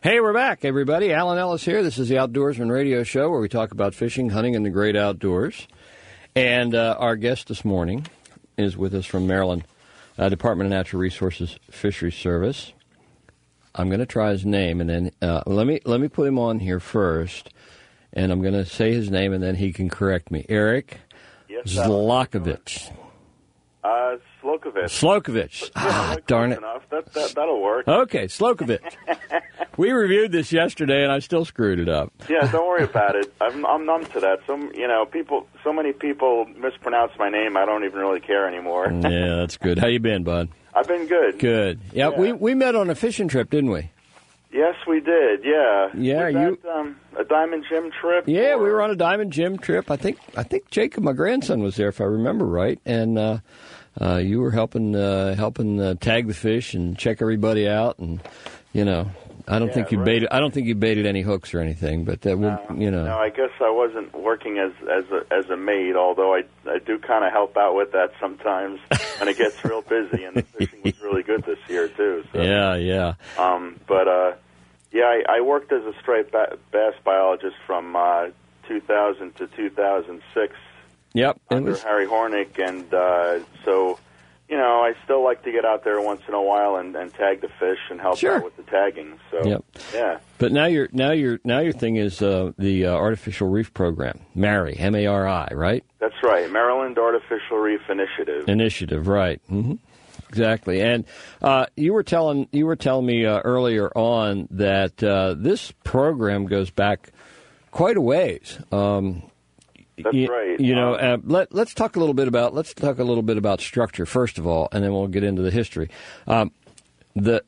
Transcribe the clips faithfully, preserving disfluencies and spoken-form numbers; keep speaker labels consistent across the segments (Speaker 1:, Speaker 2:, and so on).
Speaker 1: Hey, we're back, everybody. Alan Ellis here. This is the Outdoorsman Radio Show where we talk about fishing, hunting, and the great outdoors. And uh, our guest this morning is with us from Maryland uh, Department of Natural Resources Fisheries Service. I'm going to try his name, and then uh, let me let me put him on here first, and I'm going to say his name, and then he can correct me. Eric
Speaker 2: yes,
Speaker 1: Zlokovich.
Speaker 2: Uh, Slokovich.
Speaker 1: Slokovich.
Speaker 2: Yeah,
Speaker 1: Ah, darn it.
Speaker 2: Enough. That, that, that'll work.
Speaker 1: Okay, Slokovich. We reviewed this yesterday, and I still screwed it up.
Speaker 2: Yeah, don't worry about it. I'm, I'm numb to that. Some, you know, people. So many people mispronounce my name. I don't even really care anymore.
Speaker 1: Yeah, that's good. How you been, bud?
Speaker 2: I've been good.
Speaker 1: Good. Yeah,
Speaker 2: Yeah.
Speaker 1: we we met on a fishing trip, didn't we?
Speaker 2: Yes, we did. Yeah.
Speaker 1: Yeah,
Speaker 2: Was
Speaker 1: you-
Speaker 2: that, um, a Diamond Jim trip?
Speaker 1: Yeah,
Speaker 2: or-
Speaker 1: we were on a Diamond Jim trip. I think I think Jacob, my grandson, was there, if I remember right, and uh, uh, you were helping uh, helping uh, tag the fish and check everybody out, and you know. I don't
Speaker 2: Yeah,
Speaker 1: think you
Speaker 2: right.
Speaker 1: baited. I don't think you baited any hooks or anything, but that will,
Speaker 2: No,
Speaker 1: you know.
Speaker 2: No, I guess I wasn't working as as a, as a maid, although I I do kind of help out with that sometimes when it gets real busy. And the fishing was really good this year too. So.
Speaker 1: Yeah, yeah.
Speaker 2: Um, but uh, yeah, I, I worked as a striped ba- bass biologist from uh, two thousand to two thousand six
Speaker 1: Yep. It
Speaker 2: under
Speaker 1: was,
Speaker 2: Harry Hornick, and uh, so. You know, I still like to get out there once in a while and, and tag the fish and help
Speaker 1: Sure.
Speaker 2: out with the tagging. So,
Speaker 1: Yep.
Speaker 2: yeah.
Speaker 1: But now your now your now your thing is uh, the uh, artificial reef program, MARI, M A R I, right?
Speaker 2: That's right, Maryland Artificial Reef Initiative.
Speaker 1: Initiative, right? Mm-hmm. Exactly. And uh, you were telling you were telling me uh, earlier on that uh, this program goes back quite a ways. Um,
Speaker 2: That's
Speaker 1: you,
Speaker 2: right.
Speaker 1: You know,
Speaker 2: Um,
Speaker 1: uh, let let's talk a little bit about let's talk a little bit about structure first of all, and then we'll get into the history. Um, the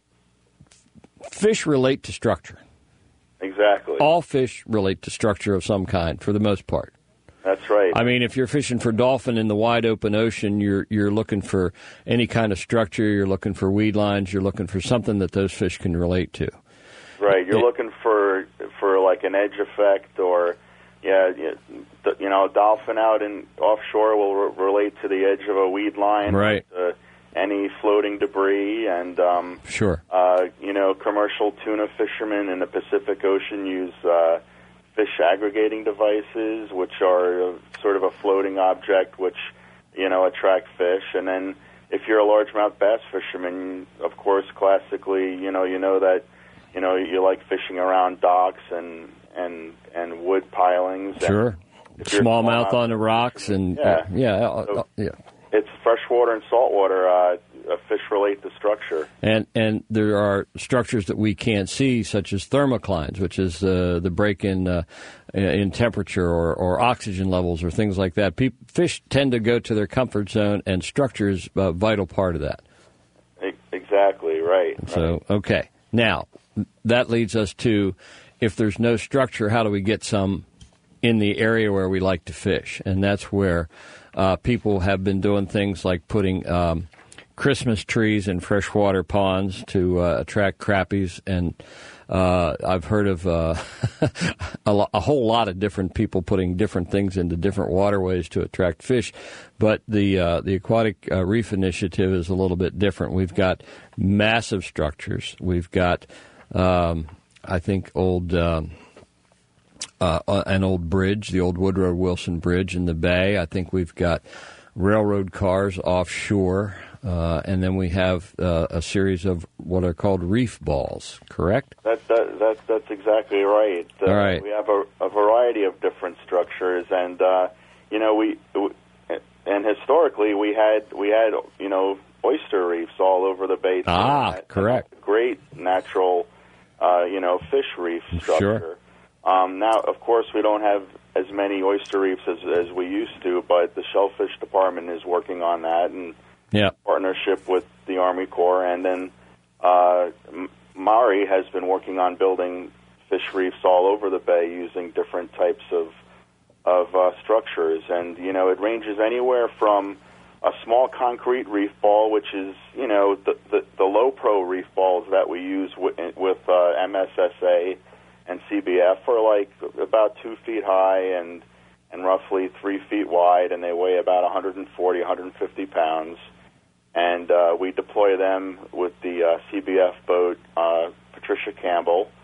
Speaker 1: fish relate to structure.
Speaker 2: Exactly.
Speaker 1: All fish relate to structure of some kind, for the most part.
Speaker 2: That's right.
Speaker 1: I mean, if you're fishing for dolphin in the wide open ocean, you're you're looking for any kind of structure. You're looking for weed lines. You're looking for something that those fish can relate to.
Speaker 2: Right. You're
Speaker 1: it-
Speaker 2: looking for for like an edge effect, or yeah, you you know, dolphin out in offshore will re- relate to the edge of a weed line.
Speaker 1: Right.
Speaker 2: Uh, any floating debris, and um,
Speaker 1: Sure.
Speaker 2: uh, you know, commercial tuna fishermen in the Pacific Ocean use uh, fish aggregating devices, which are uh, sort of a floating object, which you know attract fish. And then, if you're a largemouth bass fisherman, of course, classically, you know, you know that you know you like fishing around docks and and and wood pilings.
Speaker 1: Sure.
Speaker 2: And if you're a
Speaker 1: Smallmouth
Speaker 2: smallmouth
Speaker 1: on the rocks and
Speaker 2: Yeah.
Speaker 1: uh, yeah, uh,
Speaker 2: So-
Speaker 1: uh, yeah.
Speaker 2: It's freshwater and saltwater. Uh, uh, fish relate to structure.
Speaker 1: And and there are structures that we can't see, such as thermoclines, which is uh, the break in uh, in temperature or, or oxygen levels or things like that. Pe- fish tend to go to their comfort zone, and structure is a vital part of that.
Speaker 2: E- Exactly right.
Speaker 1: So, okay. Now, that leads us to, if there's no structure, how do we get some in the area where we like to fish? And that's where uh, people have been doing things like putting um, Christmas trees in freshwater ponds to uh, attract crappies. And uh, I've heard of uh, a, lo- a whole lot of different people putting different things into different waterways to attract fish. But the uh, the Aquatic uh, Reef Initiative is a little bit different. We've got massive structures. We've got, um, I think, old... Um, Uh, an old bridge, the old Woodrow Wilson Bridge in the bay. I think we've got railroad cars offshore, uh, and then we have uh, a series of what are called reef balls, correct?
Speaker 2: That, that, that, that's exactly right. Uh,
Speaker 1: All right.
Speaker 2: We have a, a variety of different structures, and uh, you know, we and historically we had we had you know oyster reefs all over the bay.
Speaker 1: Ah,
Speaker 2: And
Speaker 1: correct.
Speaker 2: Great natural, uh, you know, fish reef structure.
Speaker 1: Sure.
Speaker 2: Um, now, of course, we don't have as many oyster reefs as, as we used to, but the Shellfish Department is working on that in
Speaker 1: Yeah.
Speaker 2: partnership with the Army Corps. And then uh, M- MARI has been working on building fish reefs all over the bay using different types of of uh, structures. And, you know, it ranges anywhere from a small concrete reef ball, which is, you know, the, the, the low-pro reef balls that we use with, with uh, M S S A and C B F are like about two feet high and and roughly three feet wide, and they weigh about one hundred forty, one hundred fifty pounds. And uh, we deploy them with the uh, C B F boat, uh, Patricia Campbell,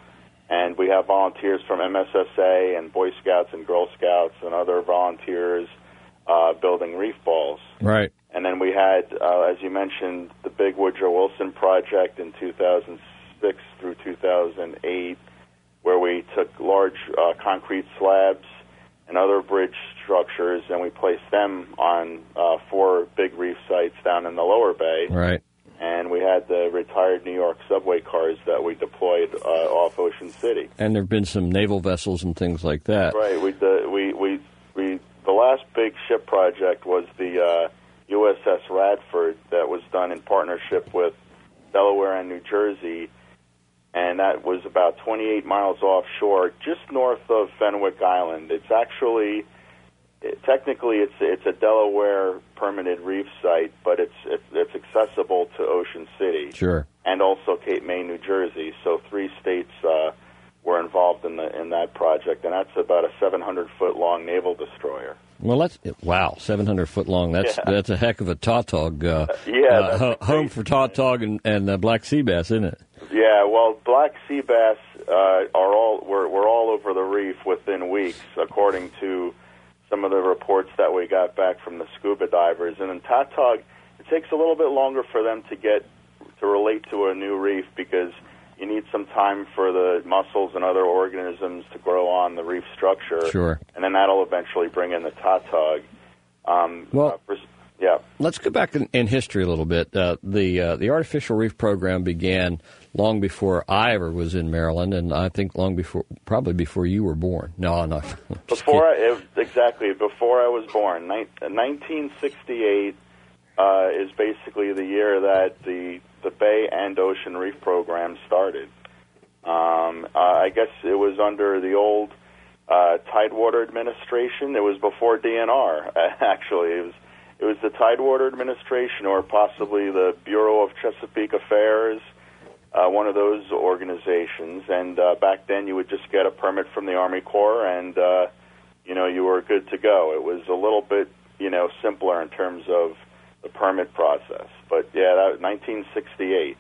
Speaker 2: And we have volunteers from M S S A and Boy Scouts and Girl Scouts and other volunteers uh, building reef balls.
Speaker 1: Right.
Speaker 2: And then we had, uh, as you mentioned, the big Woodrow Wilson project in two thousand six through two thousand eight, where we took large uh, concrete slabs and other bridge structures, and we placed them on uh, four big reef sites down in the lower bay.
Speaker 1: Right.
Speaker 2: And we had the retired New York subway cars that we deployed uh, off Ocean City.
Speaker 1: And there have been some naval vessels and things like that.
Speaker 2: Right. We, the, we, we, we, the last big ship project was the uh, U S S Radford that was done in partnership with Delaware and New Jersey, and that was about twenty-eight miles offshore, just north of Fenwick Island. It's actually, it, technically, it's it's a Delaware permitted reef site, but it's, it's it's accessible to Ocean City.
Speaker 1: Sure.
Speaker 2: And also Cape May, New Jersey. So three states uh, were involved in the in that project, and that's about a seven hundred foot long naval destroyer.
Speaker 1: Well, that's wow, seven hundred foot long. That's
Speaker 2: Yeah.
Speaker 1: that's a heck of a tautog. Uh,
Speaker 2: Yeah,
Speaker 1: uh,
Speaker 2: that's
Speaker 1: ho- home for tautog and, and uh, black sea bass, isn't it?
Speaker 2: Yeah, well, black sea bass uh, are all we're we're all over the reef within weeks, according to some of the reports that we got back from the scuba divers. And in tautog, it takes a little bit longer for them to get to relate to a new reef because you need some time for the mussels and other organisms to grow on the reef structure.
Speaker 1: Sure.
Speaker 2: And then that'll eventually bring in the tautog. Um,
Speaker 1: Well,
Speaker 2: uh, for, yeah.
Speaker 1: Let's go back in, in history a little bit. Uh, the uh, the artificial reef program began long before I ever was in Maryland, and I think long before, probably before you were born. No, no.
Speaker 2: Before I, it, exactly before I was born, Nin- nineteen sixty-eight uh, is basically the year that the the Bay and Ocean Reef program started. Um, uh, I guess it was under the old uh, Tidewater administration. It was before D N R. Actually, it was it was the Tidewater administration, or possibly the Bureau of Chesapeake Affairs. Uh, one of those organizations, and uh, back then you would just get a permit from the Army Corps, and uh, you know you were good to go. It was a little bit you know simpler in terms of the permit process, but yeah, that was nineteen sixty-eight,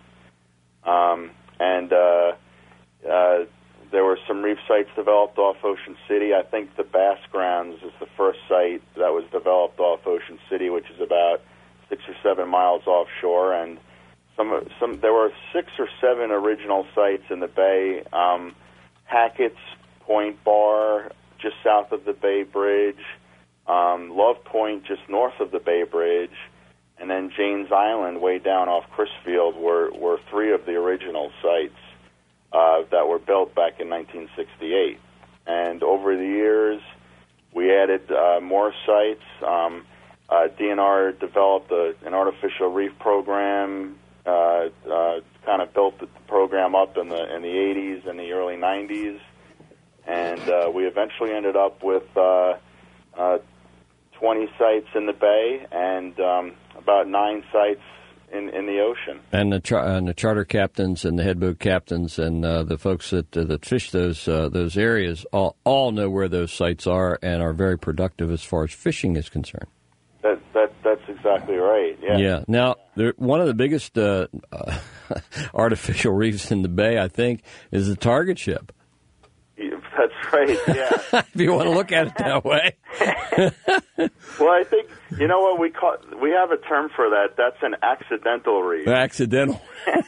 Speaker 2: um, and uh, uh, there were some reef sites developed off Ocean City. I think the Bass Grounds is the first site that was developed off Ocean City, which is about six or seven miles offshore, and Some, some, there were six or seven original sites in the bay. Um, Hackett's Point Bar, just south of the Bay Bridge. Um, Love Point, just north of the Bay Bridge. And then Janes Island, way down off Crisfield, were, were three of the original sites uh, that were built back in nineteen sixty-eight. And over the years, we added uh, more sites. Um, uh, D N R developed a, an artificial reef program. Uh, uh, kind of built the program up in the in the eighties and the early nineties, and uh, we eventually ended up with uh, uh, twenty sites in the bay and um, about nine sites in, in the ocean.
Speaker 1: And the char- and the charter captains and the head boat captains and uh, the folks that uh, that fish those uh, those areas all all know where those sites are and are very productive as far as fishing is concerned.
Speaker 2: That that that's exactly right. Yeah.
Speaker 1: Yeah. Now, there, one of the biggest uh, uh, artificial reefs in the bay, I think, is the target ship.
Speaker 2: Yeah, that's right. Yeah.
Speaker 1: If you want to look at it that way.
Speaker 2: Well, I think you know what we call. We have a term for that. That's an accidental reef.
Speaker 1: Accidental.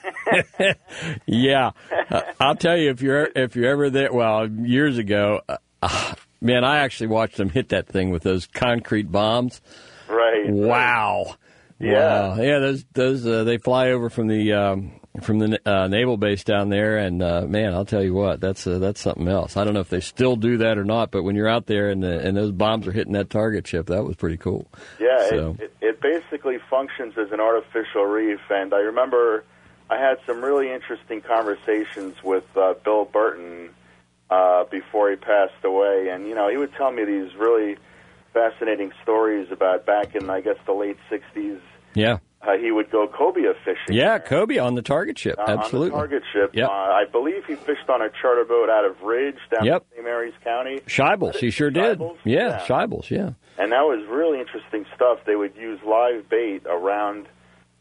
Speaker 1: Yeah. Uh, I'll tell you, if you're if you're ever there. Well, years ago, uh, man, I actually watched them hit that thing with those concrete bombs.
Speaker 2: Right.
Speaker 1: Wow.
Speaker 2: Yeah.
Speaker 1: Wow. Yeah. Those those uh, they fly over from the um, from the uh, naval base down there, and uh, man, I'll tell you what, that's uh, that's something else. I don't know if they still do that or not, but when you're out there and the, and those bombs are hitting that target ship, that was pretty cool.
Speaker 2: Yeah.
Speaker 1: So.
Speaker 2: It, it, it basically functions as an artificial reef, and I remember I had some really interesting conversations with uh, Bill Burton uh, before he passed away, and you know he would tell me these really fascinating stories about back in, I guess, the late sixties.
Speaker 1: Yeah.
Speaker 2: Uh, he would go cobia fishing.
Speaker 1: Yeah, cobia on the target ship.
Speaker 2: Uh,
Speaker 1: Absolutely.
Speaker 2: On the target ship.
Speaker 1: Yep.
Speaker 2: Uh, I believe he fished on a charter boat out of Ridge down
Speaker 1: Yep.
Speaker 2: in Saint Mary's County.
Speaker 1: Scheibels, he sure did.
Speaker 2: Scheibels?
Speaker 1: Yeah,
Speaker 2: Yeah.
Speaker 1: Scheibels, yeah.
Speaker 2: And that was really interesting stuff. They would use live bait around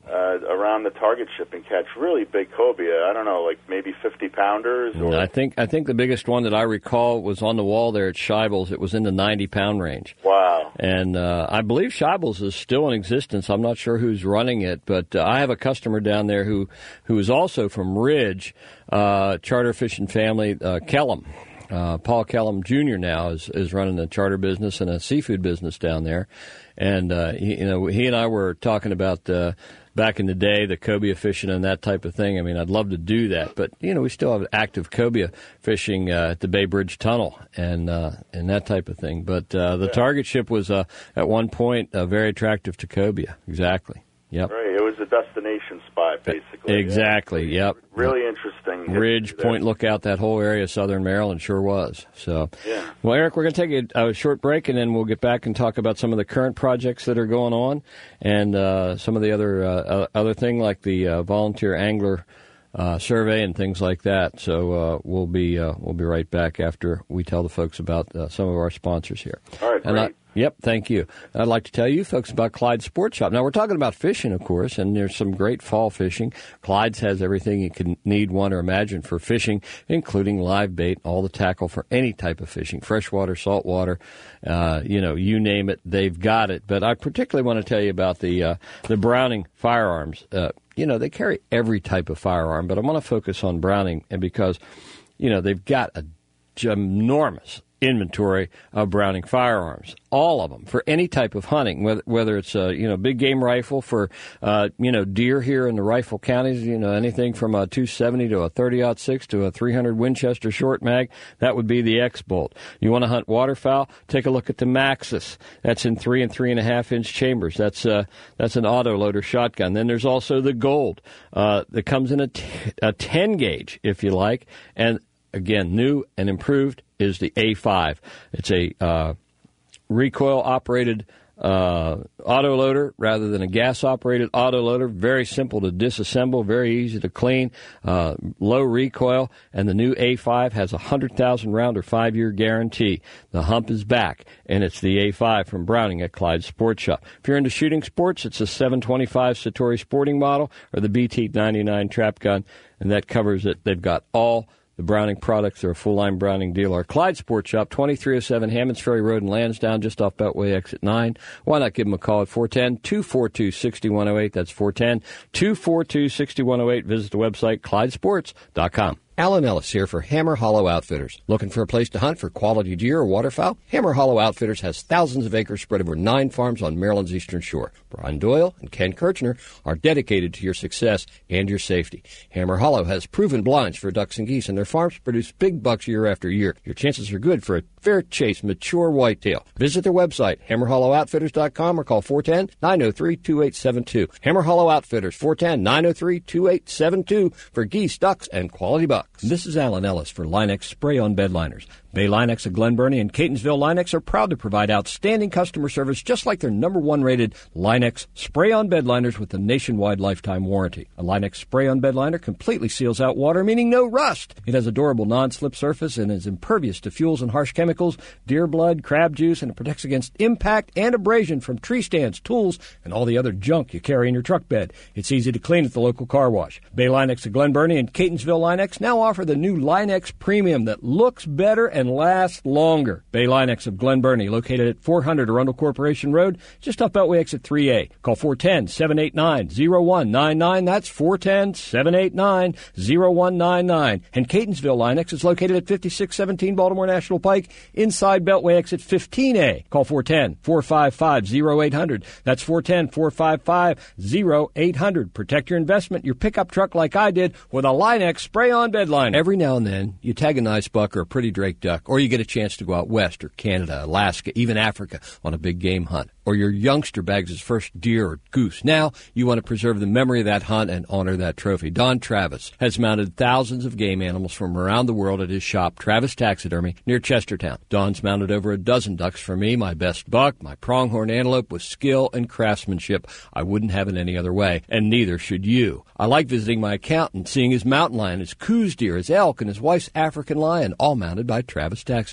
Speaker 2: uh, around the target ship and catch really big cobia. I don't know, like maybe fifty pounders. Or...
Speaker 1: I think I think the biggest one that I recall was on the wall there at Scheibel's. It was in the ninety pound range.
Speaker 2: Wow!
Speaker 1: And uh, I believe Scheibel's is still in existence. I'm not sure who's running it, but uh, I have a customer down there who who is also from Ridge, uh, charter fishing family, uh, Kellum. Uh, Paul Kellum Junior now is, is running a charter business and a seafood business down there, and uh, he, you know he and I were talking about uh, back in the day the cobia fishing and that type of thing. I mean, I'd love to do that, but you know we still have active cobia fishing uh, at the Bay Bridge Tunnel and uh, and that type of thing. But uh, the yeah. target ship was uh, at one point uh, very attractive to cobia. Exactly. Yep.
Speaker 2: Right. It was a destination spot, basically.
Speaker 1: Exactly.
Speaker 2: Yeah.
Speaker 1: Yep.
Speaker 2: Really interesting.
Speaker 1: Ridge, Point Lookout, that whole area of southern Maryland sure was. So,
Speaker 2: yeah.
Speaker 1: Well, Eric, we're going to take a, a short break, and then we'll get back and talk about some of the current projects that are going on, and uh, some of the other uh, other thing like the uh, volunteer angler uh, survey and things like that. So uh, we'll be uh, we'll be right back after we tell the folks about uh, some of our sponsors here.
Speaker 2: All right.
Speaker 1: And
Speaker 2: great.
Speaker 1: I, Yep, thank you. I'd like to tell you folks about Clyde's Sports Shop. Now, we're talking about fishing, of course, and there's some great fall fishing. Clyde's has everything you can need, want, or imagine for fishing, including live bait, all the tackle for any type of fishing, freshwater, saltwater, uh, you know, you name it, they've got it. But I particularly want to tell you about the, uh, the Browning firearms. Uh, you know, they carry every type of firearm, but I want to focus on Browning and because, you know, they've got a ginormous inventory of Browning firearms, all of them for any type of hunting, whether whether it's a you know big game rifle for uh, you know deer here in the rifle counties, you know anything from a two seventy to a thirty aught six to a three hundred Winchester short mag, that would be the X-Bolt. You want to hunt waterfowl? Take a look at the Maxus. That's in three and three and a half inch chambers. That's uh that's an autoloader shotgun. Then there's also the Gold uh, that comes in a, t- a ten gauge if you like, and again new and improved is the A five. It's a uh, recoil-operated uh, autoloader rather than a gas-operated autoloader. Very simple to disassemble, very easy to clean, uh, low recoil, and the new A five has a one hundred thousand round or five-year guarantee. The hump is back, and it's the A five from Browning at Clyde Sports Shop. If you're into shooting sports, it's a seven twenty-five Satori Sporting model or the B T ninety-nine trap gun, and that covers it. They've got all the Browning products. Are a full-line Browning dealer. Clyde Sports Shop, twenty-three oh seven Hammonds Ferry Road in Lansdowne, just off Beltway Exit nine. Why not give them a call at four one zero, two four two, six one zero eight. That's four one zero, two four two, six one zero eight. Visit the website, clyde sports dot com.
Speaker 3: Alan Ellis here for Hammer Hollow Outfitters. Looking for a place to hunt for quality deer or waterfowl? Hammer Hollow Outfitters has thousands of acres spread over nine farms on Maryland's eastern shore. Brian Doyle and Ken Kirchner are dedicated to your success and your safety. Hammer Hollow has proven blinds for ducks and geese, and their farms produce big bucks year after year. Your chances are good for a fair chase mature whitetail. Visit their website, hammer hollow outfitters dot com, or call four one zero, nine zero three, two eight seven two. Hammer Hollow Outfitters, four one zero, nine zero three, two eight seven two for geese, ducks, and quality bucks. This is Alan Ellis for Linex Spray-On Bed Liners. Bay Linex of Glen Burnie and Catonsville Linex are proud to provide outstanding customer service just like their number one rated Linex Spray-On Bed Liners with a nationwide lifetime warranty. A Linex Spray-On Bed Liner completely seals out water, meaning no rust. It has a durable non-slip surface and is impervious to fuels and harsh chemicals, deer blood, crab juice, and it protects against impact and abrasion from tree stands, tools, and all the other junk you carry in your truck bed. It's easy to clean at the local car wash. Bay Linex of Glen Burnie and Catonsville Linex now offer the new Linex Premium that looks better and lasts longer. Bay Linex of Glen Burnie, located at four hundred Arundel Corporation Road, just off Beltway Exit three A. Call four one zero, seven eight nine, zero one nine nine. That's four one zero, seven eight nine, zero one nine nine. And Catonsville Linex is located at fifty-six seventeen Baltimore National Pike, inside Beltway Exit fifteen A. Call four one zero, four five five, zero eight zero zero. That's four one zero, four five five, zero eight zero zero. Protect your investment, your pickup truck like I did, with a Linex Spray-On Bed Liner. Every now and then, you tag a nice buck or a pretty drake duck, or you get a chance to go out west or Canada, Alaska, even Africa on a big game hunt. Or your youngster bags his first deer or goose. Now, you want to preserve the memory of that hunt and honor that trophy. Don Travis has mounted thousands of game animals from around the world at his shop, Travis Taxidermy, near Chestertown. Don's mounted over a dozen ducks for me, my best buck, my pronghorn antelope, with skill and craftsmanship. I wouldn't have it any other way, and neither should you. I like visiting my account and seeing his mountain lion, his coos deer, his elk, and his wife's African lion, all mounted by Travis Taxidermy.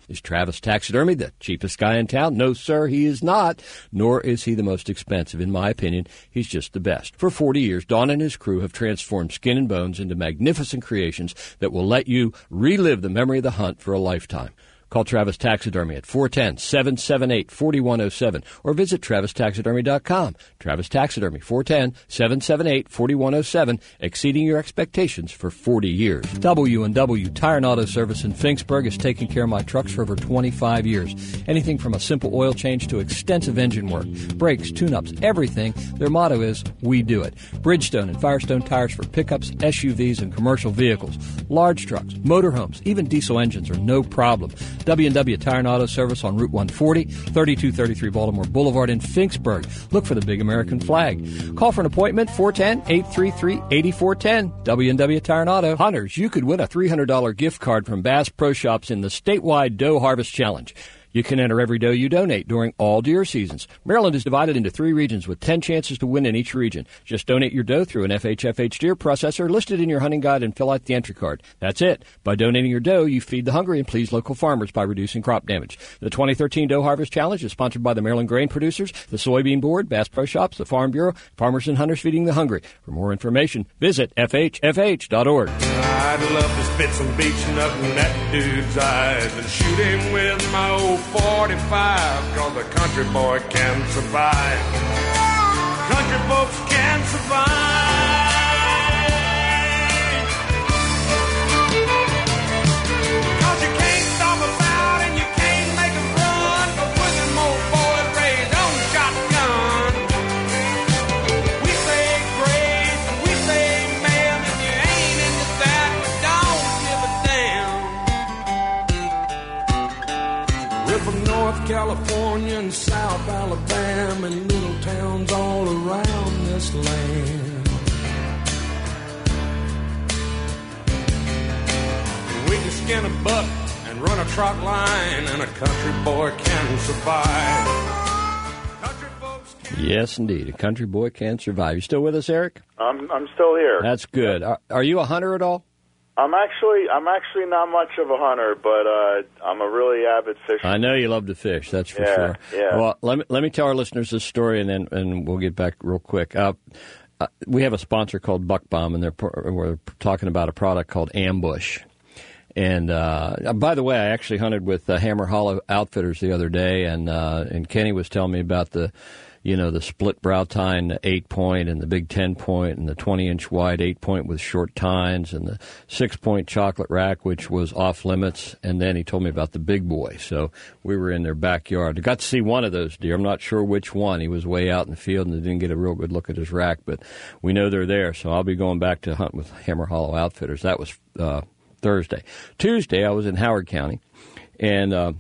Speaker 3: Is Travis Taxidermy the cheapest guy in town? No, sir, he is not, nor is he the most expensive. In my opinion, he's just the best. For forty years, Don and his crew have transformed Skin and Bones into magnificent creations that will let you relive the memory of the hunt for a lifetime. Call Travis Taxidermy at four one zero, seven seven eight, four one zero seven or visit travis taxidermy dot com. Travis Taxidermy, four one zero, seven seven eight, four one zero seven, exceeding your expectations for forty years. W and W Tire and Auto Service in Finksburg has taken care of my trucks for over twenty-five years. Anything from a simple oil change to extensive engine work, brakes, tune-ups, everything. Their motto is, we do it. Bridgestone and Firestone tires for pickups, S U Vs, and commercial vehicles. Large trucks, motorhomes, even diesel engines are no problem. W and W Tire and Auto Service on Route one forty, thirty-two thirty-three Baltimore Boulevard in Finksburg. Look for the big American flag. Call for an appointment, four one zero, eight three three, eight four one zero. W and W Tire and Auto. Hunters, you could win a three hundred dollars gift card from Bass Pro Shops in the statewide Doe Harvest Challenge. You can enter every doe you donate during all deer seasons. Maryland is divided into three regions with ten chances to win in each region. Just donate your doe through an F H F H deer processor listed in your hunting guide and fill out the entry card. That's it. By donating your doe, you feed the hungry and please local farmers by reducing crop damage. The twenty thirteen Doe Harvest Challenge is sponsored by the Maryland Grain Producers, the Soybean Board, Bass Pro Shops, the Farm Bureau, Farmers and Hunters Feeding the Hungry. For more information, visit F H F H dot org.
Speaker 4: I'd love to spit some beach nut in that dude's eyes and shoot him with my old forty-five, cause a country boy can survive. Country folks can survive. Cause you can't stop us out and you can't make us run, cause we're them old boys raised on shotgun. We say grace, we say man, and you ain't into that, but don't give a damn. We're from North California and South Alabama and little towns all around this land. We can skin a buck and run a trot line, and a country boy can survive. Country folks can
Speaker 1: Yes, indeed. A country boy can survive. You still with us, Eric?
Speaker 2: I'm I'm still here.
Speaker 1: That's good. Are, are you a hunter at all?
Speaker 2: I'm actually I'm actually not much of a hunter, but uh, I'm a really avid fisher.
Speaker 1: I know you love to fish, that's for
Speaker 2: Yeah,
Speaker 1: sure.
Speaker 2: yeah.
Speaker 1: Well, let me let me tell our listeners this story, and then and we'll get back real quick. Uh, uh, we have a sponsor called Buck Bomb, and they're pro- we're talking about a product called Ambush. And uh, by the way, I actually hunted with uh, Hammer Hollow Outfitters the other day, and uh, and Kenny was telling me about the, you know, the split brow tine eight point and the big ten point and the twenty inch wide eight point with short tines and the six point chocolate rack, which was off limits. And then he told me about the big boy. So we were in their backyard. I got to see one of those deer. I'm not sure which one. He was way out in the field and didn't get a real good look at his rack, but we know they're there. So I'll be going back to hunt with Hammer Hollow Outfitters. That was uh, Thursday. Tuesday, I was in Howard County, and uh,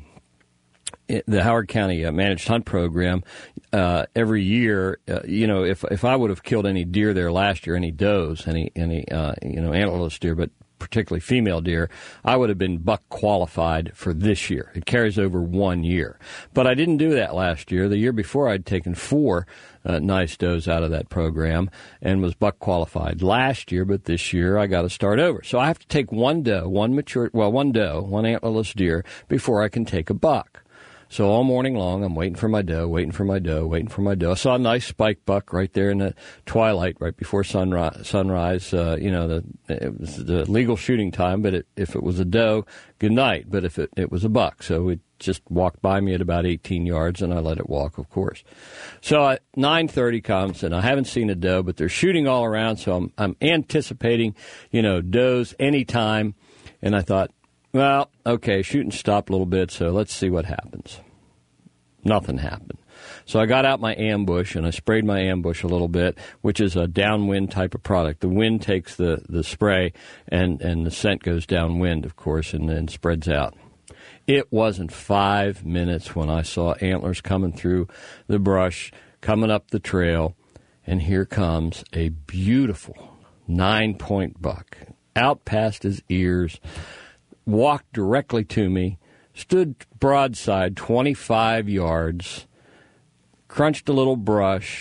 Speaker 1: the Howard County uh, Managed Hunt Program, uh, every year, uh, you know, if if I would have killed any deer there last year, any does, any, any uh, you know, antlerless deer, but particularly female deer, I would have been buck qualified for this year. It carries over one year. But I didn't do that last year. The year before, I'd taken four uh, nice does out of that program and was buck qualified last year, but this year I got to start over. So I have to take one doe, one mature, well, one doe, one antlerless deer before I can take a buck. So all morning long, I'm waiting for my doe, waiting for my doe, waiting for my doe. I saw a nice spike buck right there in the twilight, right before sunrise. sunrise. Uh, you know, the, it was the legal shooting time, but it, if it was a doe, good night. But if it, it was a buck, so it just walked by me at about eighteen yards, and I let it walk, of course. So at nine thirty comes, and I haven't seen a doe, but they're shooting all around, so I'm, I'm anticipating, you know, does anytime. And I thought, well, okay, shooting stopped a little bit, so let's see what happens. Nothing happened. So I got out my ambush, and I sprayed my ambush a little bit, which is a downwind type of product. The wind takes the, the spray, and, and the scent goes downwind, of course, and then spreads out. It wasn't five minutes when I saw antlers coming through the brush, coming up the trail, and here comes a beautiful nine-point buck, out past his ears, walked directly to me, stood broadside twenty-five yards, crunched a little brush,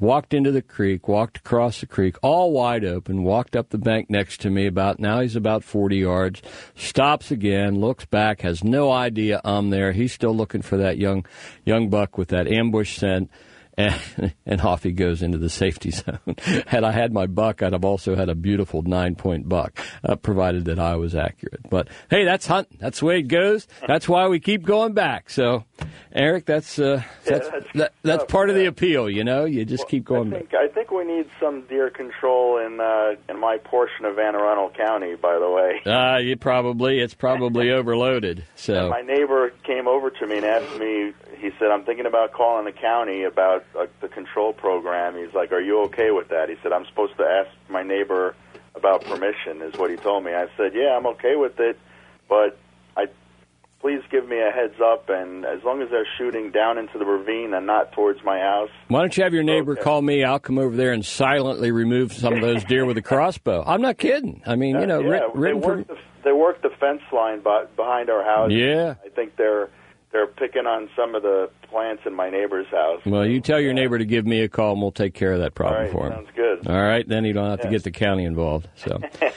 Speaker 1: walked into the creek, walked across the creek, all wide open, walked up the bank next to me. About now he's about forty yards, stops again, looks back, has no idea I'm there. He's still looking for that young young buck with that ambush scent. And, and off he goes into the safety zone. Had I had my buck, I'd have also had a beautiful nine-point buck, uh, provided that I was accurate. But, hey, that's hunting. That's the way it goes. That's why we keep going back. So, Eric, that's uh, that's,
Speaker 2: yeah, that's,
Speaker 1: that, that's
Speaker 2: tough,
Speaker 1: part of the
Speaker 2: yeah.
Speaker 1: appeal, you know? You just
Speaker 2: Well,
Speaker 1: keep going
Speaker 2: I think,
Speaker 1: back.
Speaker 2: I think we need some deer control in uh, in my portion of Anne Arundel County, by the way.
Speaker 1: Uh, you probably, it's probably overloaded. So
Speaker 2: My neighbor came over to me and asked me, he said, I'm thinking about calling the county about uh, the control program. He's like, are you okay with that? He said, I'm supposed to ask my neighbor about permission, is what he told me. I said, yeah, I'm okay with it, but I please give me a heads up, and as long as they're shooting down into the ravine and not towards my house.
Speaker 1: why don't you have your neighbor
Speaker 2: Okay.
Speaker 1: call me? I'll come over there and silently remove some of those deer with a crossbow. I'm not kidding. I mean, you know,
Speaker 2: yeah,
Speaker 1: writ-
Speaker 2: they
Speaker 1: written
Speaker 2: work
Speaker 1: for...
Speaker 2: the, they work the fence line by, behind our house.
Speaker 1: Yeah.
Speaker 2: I think they're they're picking on some of the plants in my neighbor's house.
Speaker 1: Well, you tell your neighbor to give me a call, and we'll take care of that
Speaker 2: All
Speaker 1: problem
Speaker 2: right,
Speaker 1: for him.
Speaker 2: sounds good.
Speaker 1: All right, then you don't have to
Speaker 2: Yeah.
Speaker 1: get the county involved. So,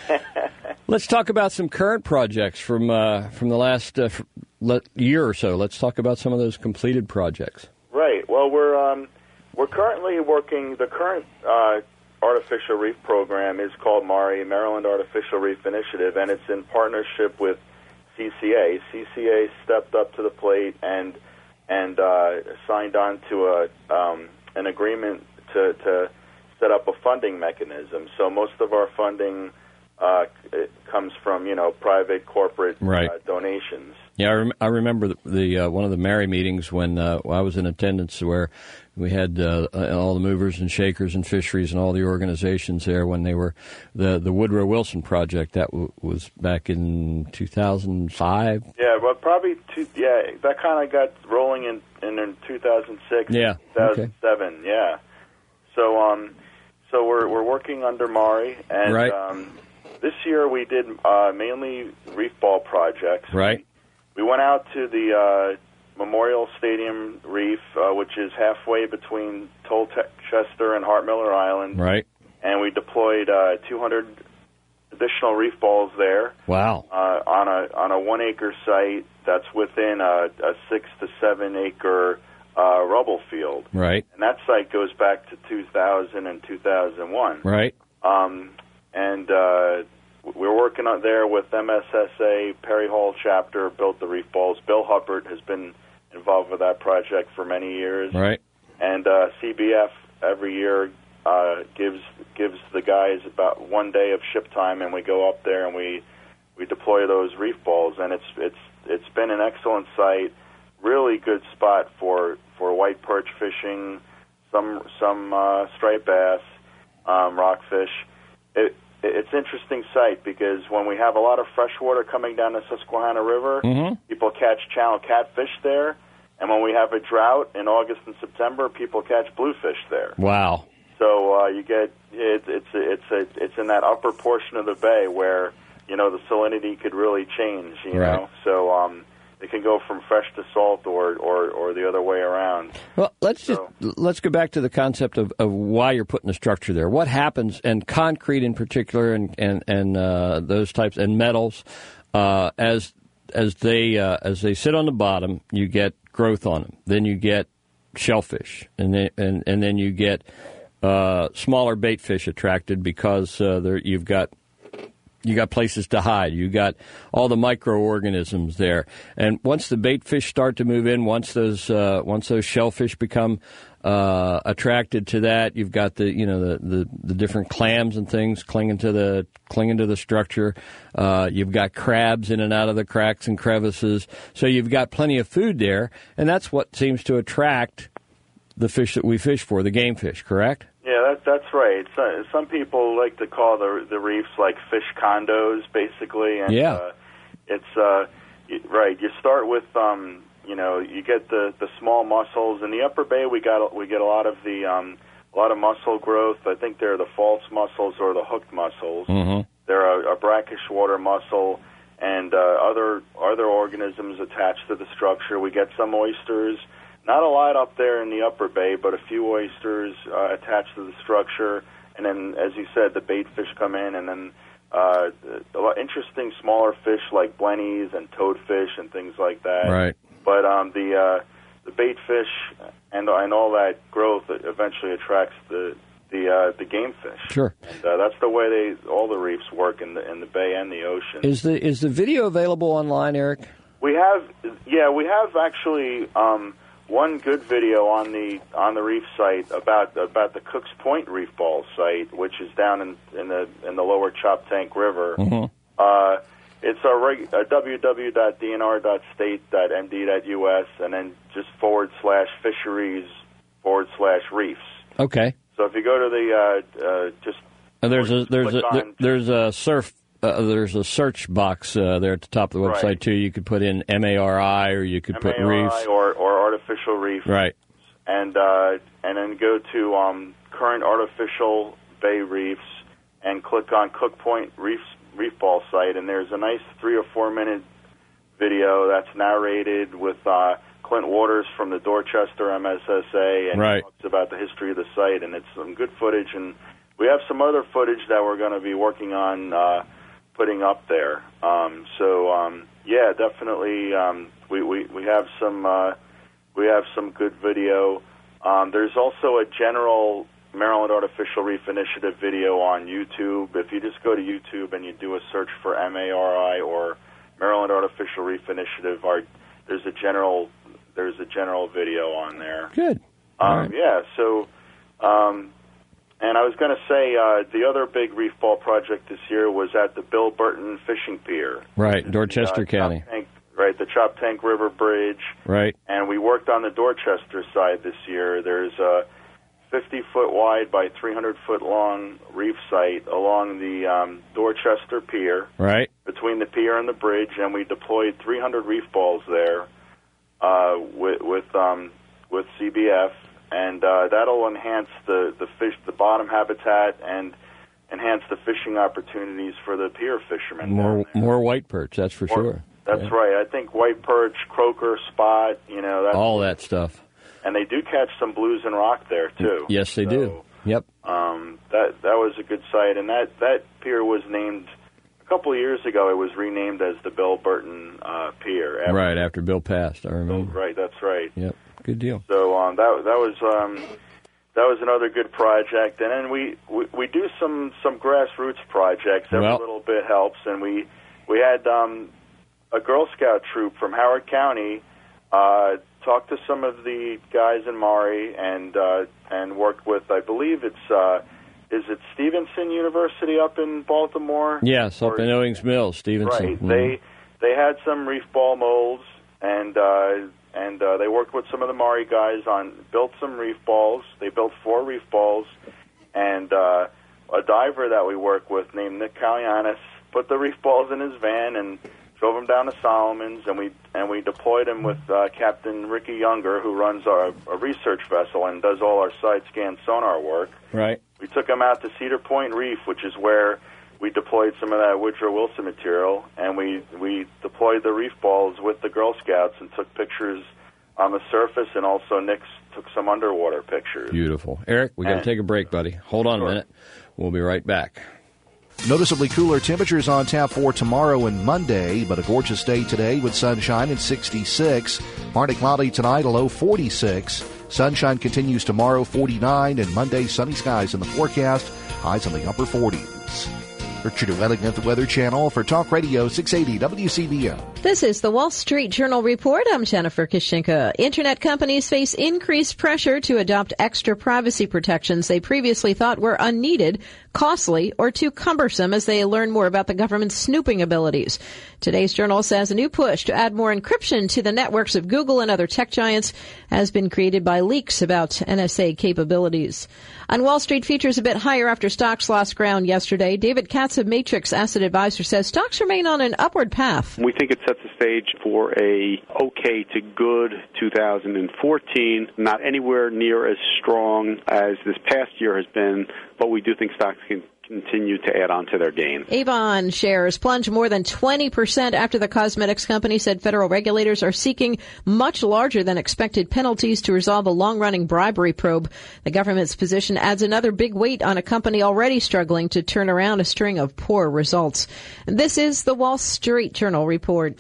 Speaker 1: let's talk about some current projects from uh, from the last uh, f- le- year or so. Let's talk about some of those completed projects.
Speaker 2: Right. Well, we're um, we're currently working. The current uh, artificial reef program is called MARI, Maryland Artificial Reef Initiative, and it's in partnership with C C A. C C A stepped up to the plate and and uh, signed on to a um, an agreement to, to set up a funding mechanism. So most of our funding uh, it comes from you know private corporate
Speaker 1: Right.
Speaker 2: uh, donations.
Speaker 1: Yeah, I, rem- I remember the, the uh, one of the Mary meetings when uh, I was in attendance, where we had uh, all the movers and shakers and fisheries and all the organizations there when they were the the Woodrow Wilson project. That w- was back in two thousand five.
Speaker 2: Yeah, well, probably two, yeah. That kind of got rolling in in, in two thousand six,
Speaker 1: Yeah,
Speaker 2: two thousand seven. Yeah. So um, so we're we're working under MARI, and
Speaker 1: Right.
Speaker 2: um, this year we did uh, mainly reef ball projects.
Speaker 1: Right.
Speaker 2: We went out to the uh, Memorial Stadium Reef, uh, which is halfway between Tolchester and Hart Miller Island,
Speaker 1: Right.
Speaker 2: and we deployed uh, two hundred additional reef balls there.
Speaker 1: Wow.
Speaker 2: Uh, on a on a one acre site that's within a, a six to seven acre uh, rubble field,
Speaker 1: Right.
Speaker 2: and that site goes back to two thousand and two thousand one.
Speaker 1: Right.
Speaker 2: Um, and uh, we're working on there with M S S A. Perry Hall chapter built the reef balls. Bill Hubbard has been involved with that project for many years,
Speaker 1: Right.
Speaker 2: and uh, C B F every year uh, gives gives the guys about one day of ship time, and we go up there and we we deploy those reef balls, and it's it's it's been an excellent site, really good spot for for white perch fishing, some some uh, striped bass, um, rockfish. It, it's an interesting site because when we have a lot of fresh water coming down the Susquehanna River,
Speaker 1: Mm-hmm.
Speaker 2: people catch channel catfish there, and when we have a drought in August and September, people catch bluefish there.
Speaker 1: Wow.
Speaker 2: So uh, you get it, it's it's a, it's in that upper portion of the bay where you know the salinity could really change. You
Speaker 1: Right.
Speaker 2: know, so um, it can go from fresh to salt, or, or, or the other way around.
Speaker 1: Well, let's just
Speaker 2: So-
Speaker 1: let's go back to the concept of, of why you're putting the structure there. What happens, and concrete in particular, and and and uh, those types, and metals, uh, as as they uh, as they sit on the bottom, you get growth on them. Then you get shellfish, and then and, and then you get uh, smaller bait fish attracted because uh, there you've got. You got places to hide. You got all the microorganisms there, and once the bait fish start to move in, once those uh, once those shellfish become uh, attracted to that, you've got the you know the, the, the different clams and things clinging to the clinging to the structure. Uh, you've got crabs in and out of the cracks and crevices, so you've got plenty of food there, and that's what seems to attract the fish that we fish for, the game fish. Correct?
Speaker 2: Yeah, that, that's right. So, some people like to call the the reefs like fish condos, basically. And,
Speaker 1: Yeah.
Speaker 2: Uh, it's uh, y- right. You start with um, you know, you get the, the small mussels in the Upper Bay. We got we get a lot of the um, a lot of mussel growth. I think they're the false mussels or the hooked mussels.
Speaker 1: Mm-hmm.
Speaker 2: They're a, a brackish water mussel and uh, other other organisms attached to the structure. We get some oysters. not a lot up there in the upper bay, but a few oysters uh, attached to the structure. And then, as you said, the bait fish come in, and then uh, a lot interesting smaller fish like blennies and toadfish and things like that.
Speaker 1: Right.
Speaker 2: But um, the uh, the bait fish and and all that growth eventually attracts the the uh, the game fish.
Speaker 1: Sure.
Speaker 2: And uh, that's the way they all the reefs work in the in the bay and the ocean.
Speaker 1: Is the is the video available online, Eric?
Speaker 2: We have, yeah, we have actually. Um, One good video on the on the reef site about about the Cooks Point Reef Ball site, which is down in, in the in the lower Choptank River.
Speaker 1: Mm-hmm.
Speaker 2: Uh, it's our reg- uh, w w w dot d n r dot state dot m d dot u s, and then just forward slash fisheries forward slash reefs.
Speaker 1: Okay.
Speaker 2: So if you go to the uh, uh, just
Speaker 1: and there's a
Speaker 2: just
Speaker 1: there's a
Speaker 2: on,
Speaker 1: there's a surf. Uh, there's a search box uh, there at the top of the website,
Speaker 2: right.
Speaker 1: too. You could put in M A R I or you could
Speaker 2: M A R I
Speaker 1: put reefs.
Speaker 2: Or, or artificial reef.
Speaker 1: Right.
Speaker 2: And, uh, and then go to um, current artificial bay reefs and click on Cook Point Reef, Reef Ball site. And there's a nice three or four minute video that's narrated with uh, Clint Waters from the Dorchester M S S A. And
Speaker 1: right.
Speaker 2: he talks about the history of the site. And it's some good footage. And we have some other footage that we're going to be working on uh, putting up there. Um, so um, yeah, definitely, um, we, we we have some uh, we have some good video. Um, there's also a general Maryland Artificial Reef Initiative video on YouTube. If you just go to YouTube and you do a search for M A R I or Maryland Artificial Reef Initiative, our, there's a general there's a general video on there.
Speaker 1: Good.
Speaker 2: Um,
Speaker 1: right.
Speaker 2: Yeah. So. Um, And I was going to say, uh, the other big reef ball project this year was at the Bill Burton Fishing Pier.
Speaker 1: Right, Dorchester
Speaker 2: the, uh,
Speaker 1: County.
Speaker 2: Choptank, right, the Choptank River Bridge.
Speaker 1: Right.
Speaker 2: And we worked on the Dorchester side this year. There's a fifty-foot wide by three hundred foot long reef site along the um, Dorchester Pier.
Speaker 1: Right.
Speaker 2: Between the pier and the bridge, and we deployed three hundred reef balls there uh, with with, um, with C B F. And uh, that'll enhance the, the fish, the bottom habitat, and enhance the fishing opportunities for the pier fishermen.
Speaker 1: More more white perch, that's for
Speaker 2: More,
Speaker 1: sure.
Speaker 2: That's
Speaker 1: yeah.
Speaker 2: right. I think white perch, croaker, spot, you know. That's,
Speaker 1: all that stuff.
Speaker 2: And they do catch some blues and rock there, too.
Speaker 1: Yes, they
Speaker 2: so,
Speaker 1: do. Yep.
Speaker 2: Um, that that was a good site. And that, that pier was named, a couple of years ago, it was renamed as the Bill Burton uh, Pier.
Speaker 1: After, right, after Bill passed, I remember.
Speaker 2: Right, that's right.
Speaker 1: Yep. Good deal.
Speaker 2: So um, that that was um, that was another good project, and then we, we, we do some, some grassroots projects. Every
Speaker 1: well,
Speaker 2: little bit helps, and we we had um, a Girl Scout troop from Howard County uh, talk to some of the guys in Maury and uh, and worked with, I believe it's uh, is it Stevenson University up in Baltimore?
Speaker 1: Yes, up or, in Owings Mills, Stevenson.
Speaker 2: Right.
Speaker 1: Mm-hmm.
Speaker 2: They they had some reef ball molds and. Uh, And uh, they worked with some of the Maury guys on, built some reef balls. They built four reef balls. And uh, a diver that we work with named Nick Kalianis put the reef balls in his van and drove them down to Solomons. And we and we deployed him with uh, Captain Ricky Younger, who runs our a research vessel and does all our side scan sonar work.
Speaker 1: Right.
Speaker 2: We took him out to Cedar Point Reef, which is where we deployed some of that Woodrow Wilson material, and we, we deployed the reef balls with the Girl Scouts and took pictures on the surface, and also Nick took some underwater pictures.
Speaker 1: Beautiful. Eric, we got to take a break, buddy. Hold on
Speaker 2: sure.
Speaker 1: a minute. We'll be right back.
Speaker 5: Noticeably cooler temperatures on tap for tomorrow and Monday, but a gorgeous day today with sunshine at sixty-six. Partly cloudy tonight, a low forty-six. Sunshine continues tomorrow, forty-nine, and Monday, sunny skies in the forecast, highs in the upper forties. Richard Welling at the Weather Channel for Talk Radio six eighty W C B M.
Speaker 6: This is the Wall Street Journal Report. I'm Jennifer Kishinka. Internet companies face increased pressure to adopt extra privacy protections they previously thought were unneeded, costly, or too cumbersome as they learn more about the government's snooping abilities. Today's journal says a new push to add more encryption to the networks of Google and other tech giants has been created by leaks about N S A capabilities. On Wall Street, futures a bit higher after stocks lost ground yesterday. David Katz of Matrix Asset Advisor says stocks remain on an upward path.
Speaker 7: We think it sets the stage for a okay to good two thousand fourteen, not anywhere near as strong as this past year has been, but we do think stocks can continue to add on to their gains.
Speaker 6: Avon shares plunged more than twenty percent after the cosmetics company said federal regulators are seeking much larger than expected penalties to resolve a long-running bribery probe. The government's position adds another big weight on a company already struggling to turn around a string of poor results. This is the Wall Street Journal report.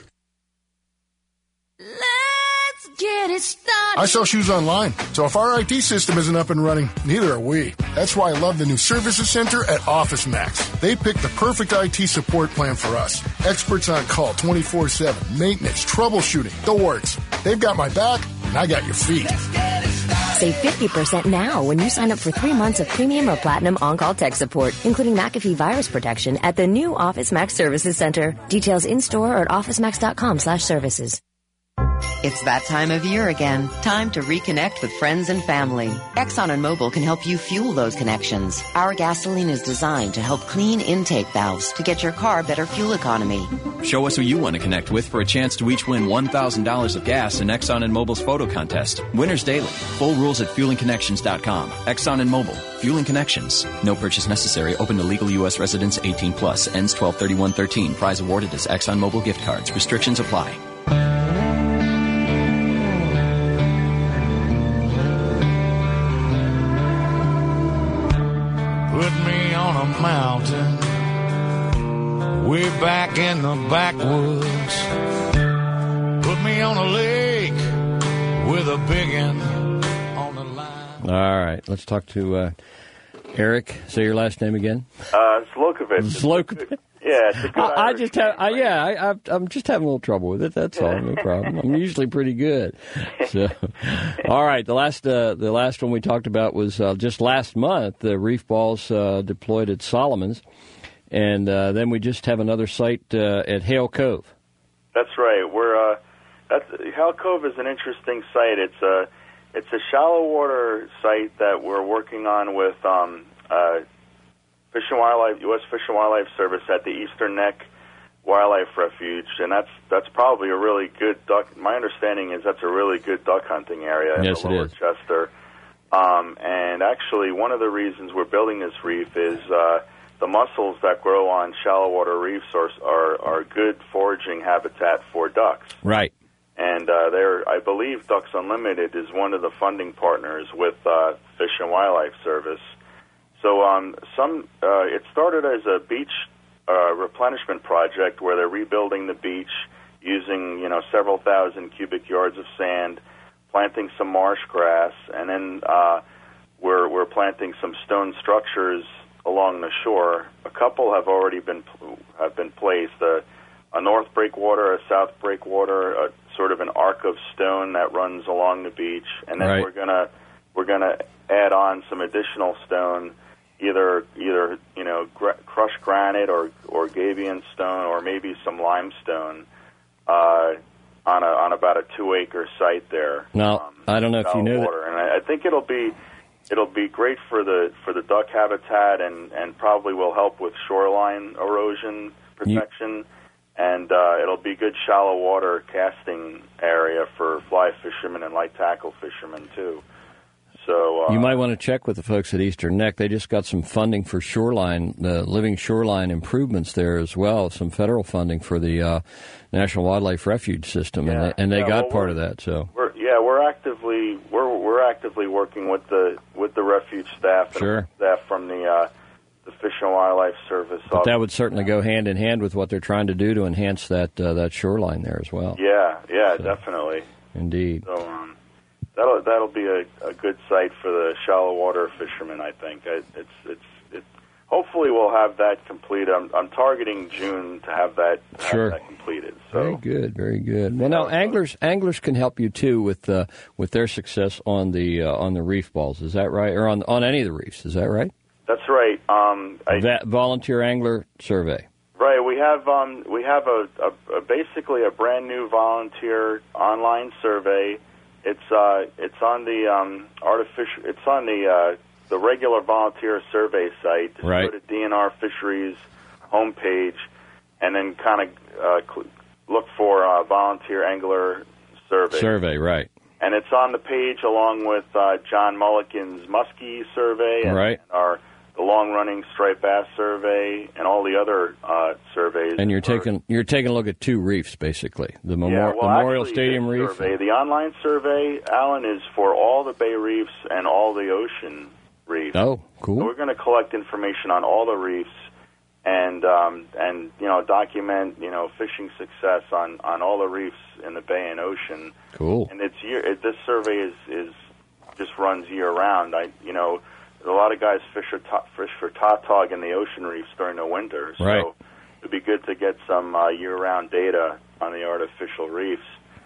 Speaker 8: Let's get it started.
Speaker 9: I sell shoes online, so if our I T system isn't up and running, neither are we. That's why I love the new Services Center at OfficeMax. They picked the perfect I T support plan for us. Experts on call twenty-four seven, maintenance, troubleshooting, the works. They've got my back, and I got your feet.
Speaker 8: Save fifty percent now when you sign up for three months of premium or platinum on-call tech support, including McAfee virus protection at the new OfficeMax Services Center. Details in-store or at OfficeMax.com slash services.
Speaker 10: It's that time of year again. Time to reconnect with friends and family. Exxon and Mobil can help you fuel those connections. Our gasoline is designed to help clean intake valves to get your car better fuel economy.
Speaker 11: Show us who you want to connect with for a chance to each win one thousand dollars of gas in Exxon and Mobil's photo contest. Winners daily. Full rules at fueling connections dot com. Exxon and Mobil. Fueling Connections. No purchase necessary. Open to legal U S residents eighteen plus. Ends twelve thirty-one thirteen. Prize awarded as Exxon Mobil gift cards. Restrictions apply.
Speaker 12: Put me on a mountain, way back in the backwoods. Put me on a lake with a big one on the line.
Speaker 1: All right, let's talk to uh, Eric. Say your last name again.
Speaker 2: Uh, Zlokovic.
Speaker 1: Zlokovic.
Speaker 2: Yeah, it's a good
Speaker 1: I, I
Speaker 2: Irish
Speaker 1: just have,
Speaker 2: name,
Speaker 1: I,
Speaker 2: right?
Speaker 1: yeah, I, I, I'm just having a little trouble with it. That's all, no problem. I'm usually pretty good. So, all right, the last, uh, the last one we talked about was uh, just last month. The reef balls uh, deployed at Solomon's, and uh, then we just have another site uh, at Hale Cove.
Speaker 2: That's right. We're uh, that's Hale Cove is an interesting site. It's a it's a shallow water site that we're working on with. Um, uh, Fish and Wildlife, U S Fish and Wildlife Service at the Eastern Neck Wildlife Refuge, and that's that's probably a really good duck. My understanding is that's a really good duck hunting area
Speaker 1: Yes,
Speaker 2: in
Speaker 1: it
Speaker 2: the Lower
Speaker 1: is.
Speaker 2: Chester. Um, and actually, one of the reasons we're building this reef is uh, the mussels that grow on shallow water reefs are are, are good foraging habitat for ducks.
Speaker 1: Right.
Speaker 2: And uh, they're, I believe Ducks Unlimited is one of the funding partners with uh, Fish and Wildlife Service. So um, some uh, it started as a beach uh, replenishment project where they're rebuilding the beach using you know several thousand cubic yards of sand, planting some marsh grass, and then uh, we're we're planting some stone structures along the shore. A couple have already been have been placed: a, a north breakwater, a south breakwater, a sort of an arc of stone that runs along the beach, and then
Speaker 1: Right.
Speaker 2: we're gonna we're gonna add on some additional stone. Either, either you know, gr- crushed granite or or Gabion stone, or maybe some limestone, uh, on a on about a two acre site there.
Speaker 1: Now,
Speaker 2: um,
Speaker 1: I don't know if you
Speaker 2: shallow
Speaker 1: knew
Speaker 2: water. And I, I think it'll be it'll be great for the for the duck habitat, and, and probably will help with shoreline erosion protection. And uh, it'll be good shallow water casting area for fly fishermen and light tackle fishermen too. So uh,
Speaker 1: You might want to check with the folks at Eastern Neck. They just got some funding for shoreline, uh, living shoreline improvements there as well, some federal funding for the uh, National Wildlife Refuge System,
Speaker 2: Yeah.
Speaker 1: and they, and they
Speaker 2: Yeah,
Speaker 1: got
Speaker 2: well,
Speaker 1: part
Speaker 2: we're-
Speaker 1: of that. So
Speaker 2: We're, yeah, we're actively we're we're actively working with the with the refuge staff and
Speaker 1: Sure.
Speaker 2: staff from the uh, the Fish and Wildlife Service.
Speaker 1: but that would certainly go hand in hand with what they're trying to do to enhance that uh, that shoreline there as well.
Speaker 2: Yeah, yeah,
Speaker 1: So-
Speaker 2: definitely.
Speaker 1: Indeed.
Speaker 2: So um, that'll that'll be a, a good site for the shallow water fishermen. I think I, it's it's it. Hopefully, we'll have that completed. I'm I'm targeting June to have that, have
Speaker 1: Sure.
Speaker 2: that completed. So
Speaker 1: Very good, very good. Well, now anglers anglers can help you too with uh, with their success on the uh, on the reef balls. Is that right? Or on on any of the reefs? Is that right?
Speaker 2: that's right. Um, I,
Speaker 1: That volunteer angler survey.
Speaker 2: Right, we have um, we have a, a, a basically a brand new volunteer online survey. It's uh, it's on the um, artificial. It's on the uh, the regular volunteer survey site. Just
Speaker 1: Right.
Speaker 2: Go to D N R Fisheries homepage, and then kind of uh, cl- look for uh, volunteer angler survey.
Speaker 1: Survey, right?
Speaker 2: And it's on the page along with uh, John Mulligan's Muskie survey and,
Speaker 1: Right.
Speaker 2: and our the long long-running striped bass survey and all the other uh, surveys.
Speaker 1: And you're
Speaker 2: are,
Speaker 1: taking you're taking a look at two reefs, basically. The Memor-
Speaker 2: yeah, well,
Speaker 1: Memorial
Speaker 2: actually,
Speaker 1: Stadium
Speaker 2: this
Speaker 1: Reef.
Speaker 2: Survey, the online survey, Alan, is for all the bay reefs and all the ocean reefs.
Speaker 1: Oh, cool.
Speaker 2: So we're going to collect information on all the reefs and um, and you know document you know fishing success on, on all the reefs in the bay and ocean.
Speaker 1: Cool.
Speaker 2: And it's year. It, this survey is, is just runs year round. I you know a lot of guys fish for ta- fish for tautog in the ocean reefs during the winter. So
Speaker 1: right.
Speaker 2: it'd be good to get some uh, year round data on the artificial reefs.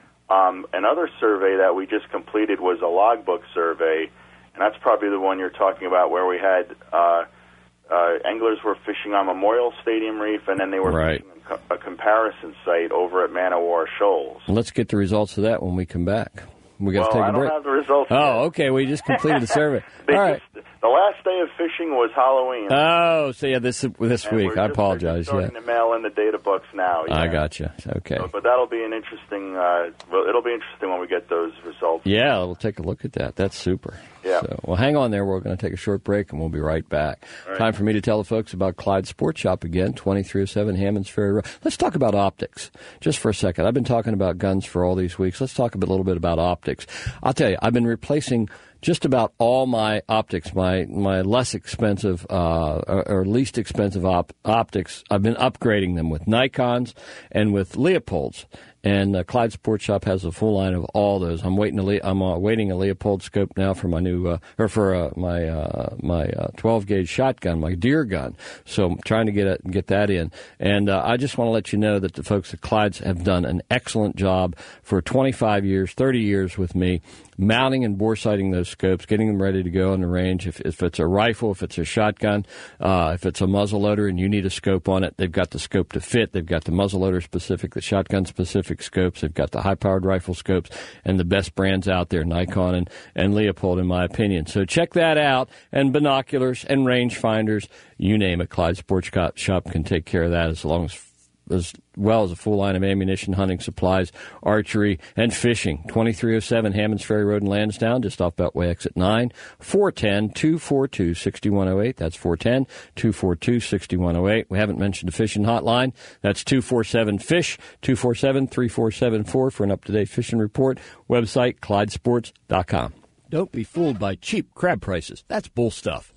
Speaker 2: Um, another survey that we just completed was a logbook survey, and that's probably the one you're talking about, where we had. Uh, Uh, anglers were fishing on Memorial Stadium Reef, and then they were
Speaker 1: right.
Speaker 2: fishing a, co- a comparison site over at Manowar Shoals.
Speaker 1: Let's get the results of that when we come back. We got
Speaker 2: well,
Speaker 1: to take
Speaker 2: I
Speaker 1: a
Speaker 2: don't
Speaker 1: break.
Speaker 2: have the results.
Speaker 1: Oh,
Speaker 2: yet.
Speaker 1: okay. We just completed the survey.
Speaker 2: They
Speaker 1: All right.
Speaker 2: just, the last day of fishing was Halloween.
Speaker 1: Oh, so yeah, this this
Speaker 2: and
Speaker 1: week.
Speaker 2: we're
Speaker 1: I
Speaker 2: just,
Speaker 1: apologize.
Speaker 2: We're just starting
Speaker 1: Yeah,
Speaker 2: to mail in the data books now. Yeah.
Speaker 1: I gotcha. Okay.
Speaker 2: So, but that'll be an interesting. Uh, well, it'll be interesting when we get those results.
Speaker 1: Yeah, we'll take a look at that. That's super.
Speaker 2: Yeah.
Speaker 1: So, well, hang on there. We're going to take a short break, and we'll be right back.
Speaker 2: Right.
Speaker 1: Time for me to tell the folks about Clyde Sports Shop again, twenty-three oh seven Hammonds Ferry Road. Let's talk about optics just for a second. I've been talking about guns for all these weeks. Let's talk a, bit, a little bit about optics. I'll tell you, I've been replacing just about all my optics, my my less expensive uh, or, or least expensive op- optics. I've been upgrading them with Nikons and with Leopolds. And uh, Clyde Sports Shop has a full line of all those. I'm waiting. A Le- I'm uh, waiting a Leopold scope now for my new, uh, or for uh, my uh, my uh, twelve gauge shotgun, my deer gun. So I'm trying to get it, get that in. And uh, I just want to let you know that the folks at Clyde's have done an excellent job for twenty-five years, thirty years with me, mounting and bore sighting those scopes, getting them ready to go on the range. If, if it's a rifle, if it's a shotgun, uh, if it's a muzzleloader and you need a scope on it, they've got the scope to fit. They've got the muzzleloader specific, the shotgun specific scopes. They've got the high-powered rifle scopes and the best brands out there, Nikon and, and Leopold, in my opinion. So check that out. And binoculars and rangefinders, you name it. Clyde Sports Shop can take care of that as long as as well as a full line of ammunition, hunting supplies, archery, and fishing. twenty-three oh seven Hammonds Ferry Road in Lansdowne, just off Beltway Exit nine, four one zero, two four two, six one zero eight. That's four one zero, two four two, six one zero eight. We haven't mentioned the fishing hotline. That's two four seven, FISH, two four seven, three four seven four for an up-to-date fishing report. Website, Clyde Sports dot com. Don't be fooled by cheap crab prices. That's bull stuff.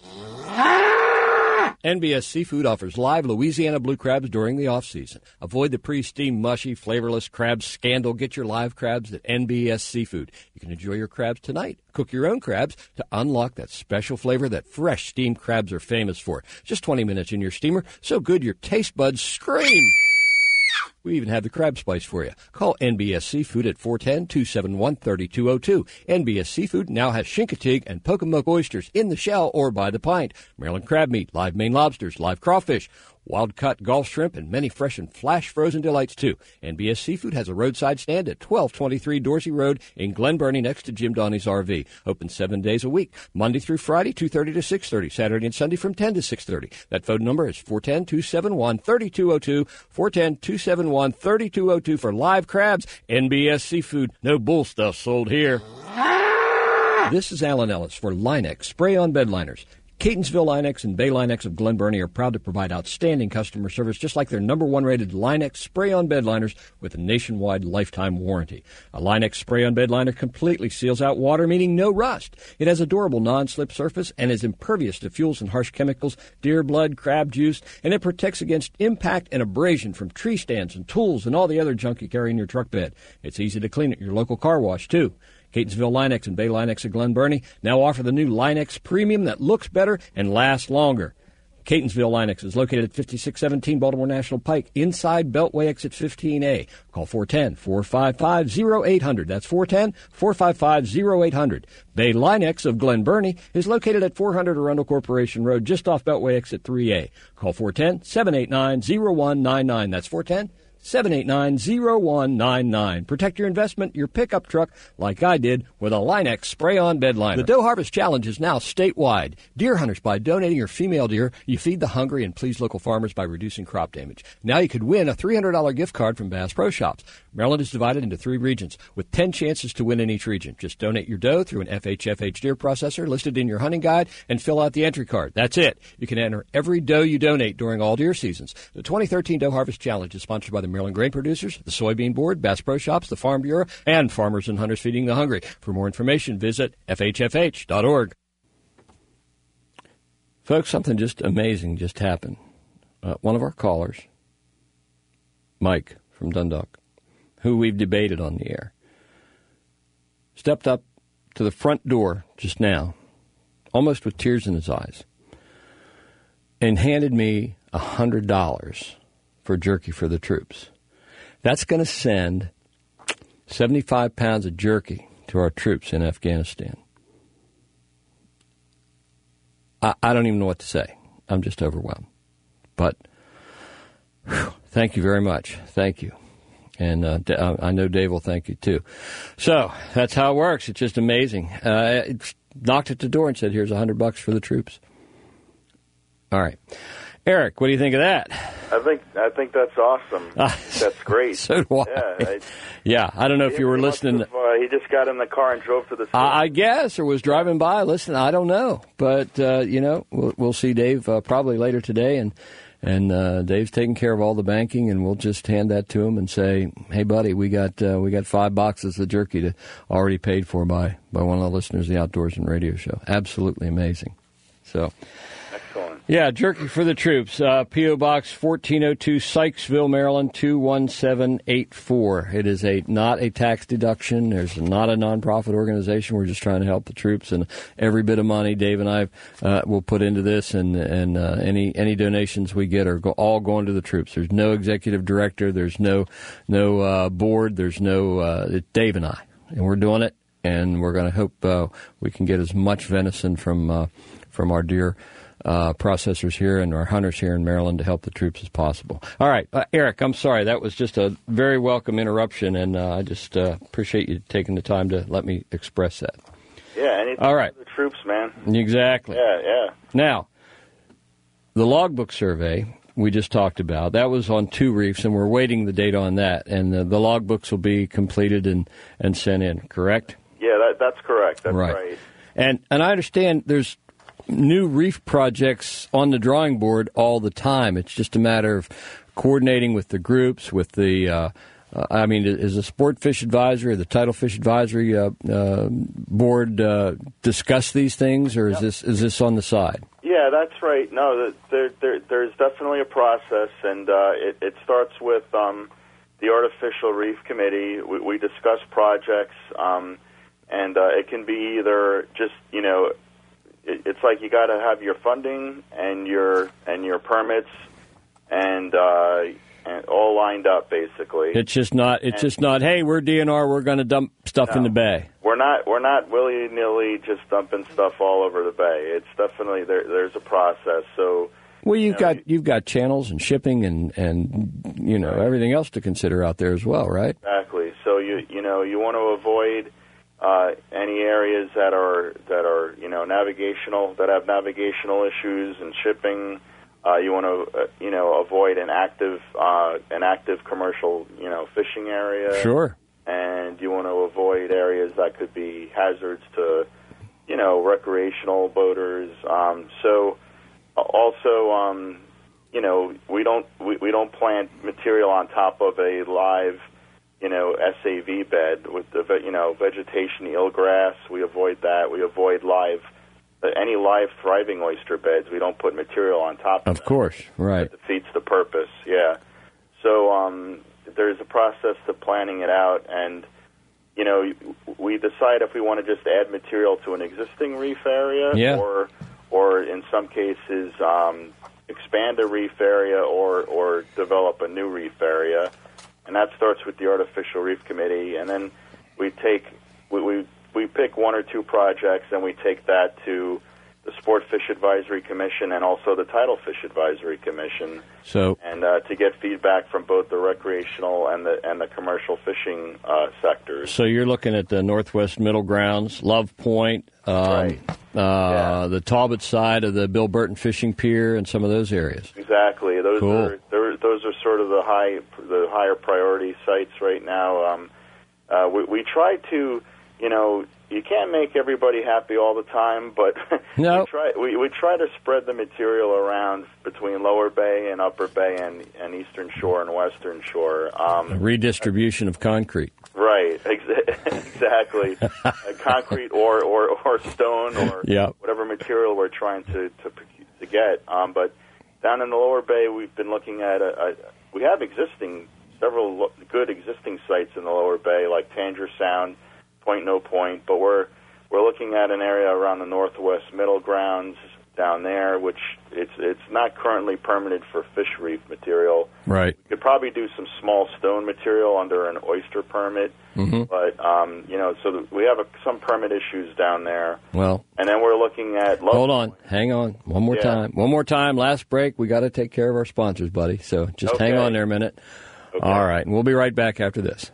Speaker 1: N B S Seafood offers live Louisiana blue crabs during the off-season. Avoid the pre-steamed, mushy, flavorless crab scandal. Get your live crabs at N B S Seafood. You can enjoy your crabs tonight. Cook your own crabs to unlock that special flavor that fresh steamed crabs are famous for. Just twenty minutes in your steamer, so good your taste buds scream. We even have the crab spice for you. Call N B S Seafood at four one zero, two seven one, three two zero two. N B S Seafood now has Chincoteague and Pocomoke oysters in the shell or by the pint, Maryland crab meat, live Maine lobsters, live crawfish, wild-cut Gulf shrimp, and many fresh and flash-frozen delights, too. N B S Seafood has a roadside stand at twelve twenty-three Dorsey Road in Glen Burnie next to Jim Donnie's R V. Open seven days a week, Monday through Friday, two thirty to six thirty, Saturday and Sunday from ten to six thirty. That phone number is four one zero, two seven one, three two zero two, four one zero, two seven one, three two zero two for live crabs. N B S Seafood, no bull stuff sold here. This is Alan Ellis for Linex Spray-On Bed Liners. Catonsville Linex and Bay Linex of Glen Burnie are proud to provide outstanding customer service, just like their number one rated Linex spray-on bed liners with a nationwide lifetime warranty. A Linex spray-on bed liner completely seals out water, meaning no rust. It has a durable non-slip surface and is impervious to fuels and harsh chemicals, deer blood, crab juice, and it protects against impact and abrasion from tree stands and tools and all the other junk you carry in your truck bed. It's easy to clean at your local car wash, too. Catonsville Linex and Bay Linex of Glen Burnie now offer the new Linex Premium that looks better and lasts longer. Catonsville Linex is located at fifty-six seventeen Baltimore National Pike, inside Beltway Exit fifteen A. Call four one zero, four five five, zero eight zero zero. That's four one zero, four five five, zero eight zero zero. Bay Linex of Glen Burnie is located at four hundred Arundel Corporation Road, just off Beltway Exit three A. Call four one zero, seven eight nine, zero one nine nine. That's four one zero,
Speaker 3: seven eight nine, zero one nine nine. Protect your investment, your pickup truck, like I did with a Line-X spray-on bed liner. The Doe Harvest Challenge is now statewide. Deer hunters, by donating your female deer, you feed the hungry and please local farmers by reducing crop damage. Now you could win a three hundred dollars gift card from Bass Pro Shops. Maryland is divided into three regions with ten chances to win in each region. Just donate your doe through an F H F H deer processor listed in your hunting guide and fill out the entry card. That's it. You can enter every doe you donate during all deer seasons. The twenty thirteen Doe Harvest Challenge is sponsored by the Maryland Grain Producers, the Soybean Board, Bass Pro Shops, the Farm Bureau, and Farmers and Hunters Feeding the Hungry. For more information, visit F H F H dot org.
Speaker 1: Folks, something just amazing just happened. Uh, one of our callers, Mike from Dundalk, who we've debated on the air, stepped up to the front door just now, almost with tears in his eyes, and handed me one hundred dollars for jerky for the troops. That's going to send seventy-five pounds of jerky to our troops in Afghanistan. I, I don't even know what to say. I'm just overwhelmed. But whew, thank you very much. Thank you. And uh, I know Dave will thank you, too. So that's how it works. It's just amazing. Uh, it knocked at the door and said, here's one hundred bucks for the troops. All right. Eric, what do you think of that?
Speaker 2: I think I think that's awesome.
Speaker 1: Uh,
Speaker 2: that's great.
Speaker 1: So do I.
Speaker 2: Yeah, I,
Speaker 1: yeah, I don't know if you were
Speaker 2: he
Speaker 1: listening.
Speaker 2: Have, uh, he just got in the car and drove to the store.
Speaker 1: I guess, or was driving by. Listen, I don't know. But, uh, you know, we'll, we'll see Dave uh, probably later today. And, and uh, Dave's taking care of all the banking, and we'll just hand that to him and say, hey, buddy, we got uh, we got five boxes of jerky to, already paid for by, by one of the listeners of the Outdoors and Radio Show. Absolutely amazing. So...
Speaker 2: Excellent.
Speaker 1: Yeah, jerky for the troops. Uh, P O. Box fourteen oh two, Sykesville, Maryland, two one seven eight four. It is a not a tax deduction. There's not a nonprofit organization. We're just trying to help the troops, and every bit of money Dave and I uh, will put into this, and and uh, any any donations we get are go, all going to the troops. There's no executive director. There's no no uh, board. There's no uh, it's Dave and I, and we're doing it, and we're going to hope uh, we can get as much venison from uh, from our deer Uh, processors here and our hunters here in Maryland to help the troops as possible. All right, uh, Eric, I'm sorry. That was just a very welcome interruption, and uh, I just uh, appreciate you taking the time to let me express that.
Speaker 2: Yeah, anything
Speaker 1: All right.
Speaker 2: for the troops, man.
Speaker 1: Exactly.
Speaker 2: Yeah, yeah.
Speaker 1: Now, the logbook survey we just talked about, that was on two reefs, and we're waiting the date on that, and the, the logbooks will be completed and, and sent in, correct?
Speaker 2: Yeah, that, that's correct. That's
Speaker 1: right.
Speaker 2: right.
Speaker 1: And, and I understand there's new reef projects on the drawing board all the time. It's just a matter of coordinating with the groups, with the, uh, uh, I mean, is the Sport Fish Advisory, the Tidal Fish Advisory uh, uh, Board uh, discuss these things, or is this is this on the side?
Speaker 2: Yeah, that's right. No, there, there, there's definitely a process, and uh, it, it starts with um, the Artificial Reef Committee. We, we discuss projects, um, and uh, it can be either just, you know, it's like you got to have your funding and your and your permits and, uh, and all lined up, basically.
Speaker 1: It's just not. It's and, just not. Hey, we're D N R. We're going to dump stuff no, in the bay.
Speaker 2: We're not. We're not willy nilly just dumping stuff all over the bay. It's definitely there. There's a process. So.
Speaker 1: Well, you've
Speaker 2: you know,
Speaker 1: got you've got channels and shipping and and you know
Speaker 2: right.
Speaker 1: everything else to consider out there as well, right?
Speaker 2: Exactly. So you you know you want to avoid. Uh, any areas that are that are you know navigational that have navigational issues and shipping, uh, you want to uh, you know avoid an active uh, an active commercial you know fishing area.
Speaker 1: Sure.
Speaker 2: And you want to avoid areas that could be hazards to you know recreational boaters. Um, so also um, you know we don't we, we don't plant material on top of a live. You know, S A V bed with the you know vegetation, eelgrass. We avoid that. We avoid live any live thriving oyster beds. We don't put material on top of
Speaker 1: Of course, right.
Speaker 2: That defeats the purpose. Yeah. So um, there's a process to planning it out, and you know we decide if we want to just add material to an existing reef area,
Speaker 1: yeah.
Speaker 2: or or in some cases um, expand a reef area, or or develop a new reef area. And that starts with the Artificial Reef Committee, and then we take we, we we pick one or two projects, and we take that to the Sport Fish Advisory Commission and also the Tidal Fish Advisory Commission,
Speaker 1: So,
Speaker 2: and uh, to get feedback from both the recreational and the and the commercial fishing uh, sectors.
Speaker 1: so you're looking at the Northwest Middle Grounds, Love Point, um,
Speaker 2: Right.
Speaker 1: uh, the Talbot side of the Bill Burton Fishing Pier, and some of those areas.
Speaker 2: Exactly. Those
Speaker 1: Cool.
Speaker 2: are they're- those are sort of the high the higher priority sites right now. Um, uh, we, we try to, you know, you can't make everybody happy all the time, but
Speaker 1: No.
Speaker 2: we try we, we try to spread the material around between Lower Bay and Upper Bay and, and Eastern Shore and Western Shore. Um,
Speaker 1: Redistribution of concrete.
Speaker 2: Right, exa- exactly. uh, concrete or, or, or stone or
Speaker 1: Yeah.
Speaker 2: whatever material we're trying to to, to get. Um, but down in the Lower Bay, we've been looking at a, a we have existing several lo- good existing sites in the Lower Bay, like Tanger Sound, Point No Point. But we're we're looking at an area around the Northwest Middle Grounds down there, which it's it's not currently permitted for fish reef material.
Speaker 1: Right.
Speaker 2: We could probably do some small stone material under an oyster permit,
Speaker 1: Mm-hmm.
Speaker 2: but um, you know, so th- we have a, some permit issues down there.
Speaker 1: Well,
Speaker 2: And then we're looking at Love
Speaker 1: hold on. Hang on. One more
Speaker 2: Yeah.
Speaker 1: time. One more time. Last break. We got to take care of our sponsors, buddy. So just hang
Speaker 2: Okay.
Speaker 1: on there a minute. All right. And we'll be right back after this.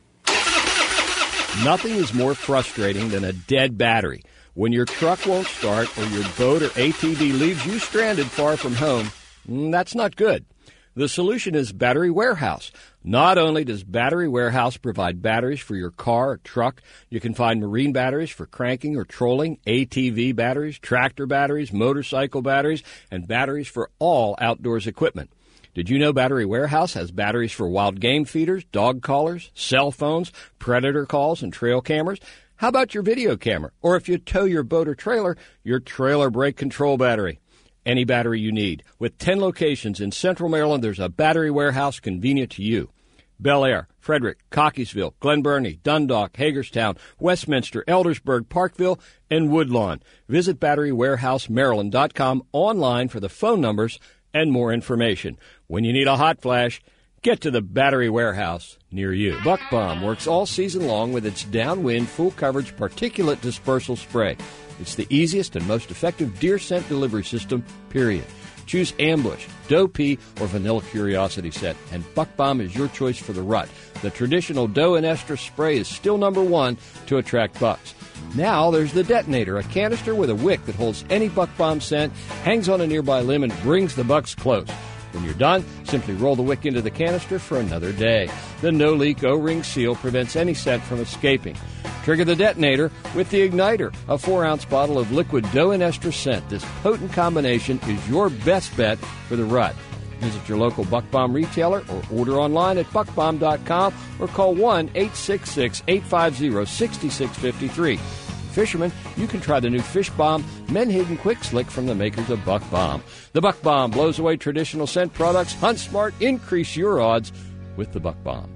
Speaker 1: Nothing is more frustrating than a dead battery. When your truck won't start or your boat or A T V leaves you stranded far from home, mm, that's not good. The solution is Battery Warehouse. Not only does Battery Warehouse provide batteries for your car or truck, you can find marine batteries for cranking or trolling, A T V batteries, tractor batteries, motorcycle batteries, and batteries for all outdoors equipment. Did you know Battery Warehouse has batteries for wild game feeders, dog collars, cell phones, predator calls, and trail cameras? How about your video camera? Or if you tow your boat or trailer, your trailer brake control battery. Any battery you need. With ten locations in Central Maryland, there's a Battery Warehouse convenient to you. Bel Air, Frederick, Cockeysville, Glen Burnie, Dundalk, Hagerstown, Westminster, Eldersburg, Parkville, and Woodlawn. Visit battery warehouse maryland dot com online for the phone numbers and more information. When you need a hot flash, get to the Battery Warehouse near you. Buck Bomb works all season long with its downwind, full coverage particulate dispersal spray. It's the easiest and most effective deer scent delivery system, period. Choose Ambush, Doe Pea, or Vanilla Curiosity Scent, and Buck Bomb is your choice for the rut. The traditional Doe and Estrus spray is still number one to attract bucks. Now there's the Detonator, a canister with a wick that holds any Buck Bomb scent, hangs on a nearby limb, and brings the bucks close. When you're done, simply roll the wick into the canister for another day. The no-leak O-ring seal prevents any scent from escaping. Trigger the Detonator with the Igniter, a four-ounce bottle of liquid Doe and Estrus scent. This potent combination is your best bet for the rut. Visit your local Buck Bomb retailer or order online at buck bomb dot com or call one eight six six, eight five zero, six six five three. Fishermen, you can try the new Fish Bomb Menhaden Quick Slick from the makers of Buck Bomb. The Buck Bomb blows away traditional scent products. Hunt smart, increase your odds with the Buck Bomb.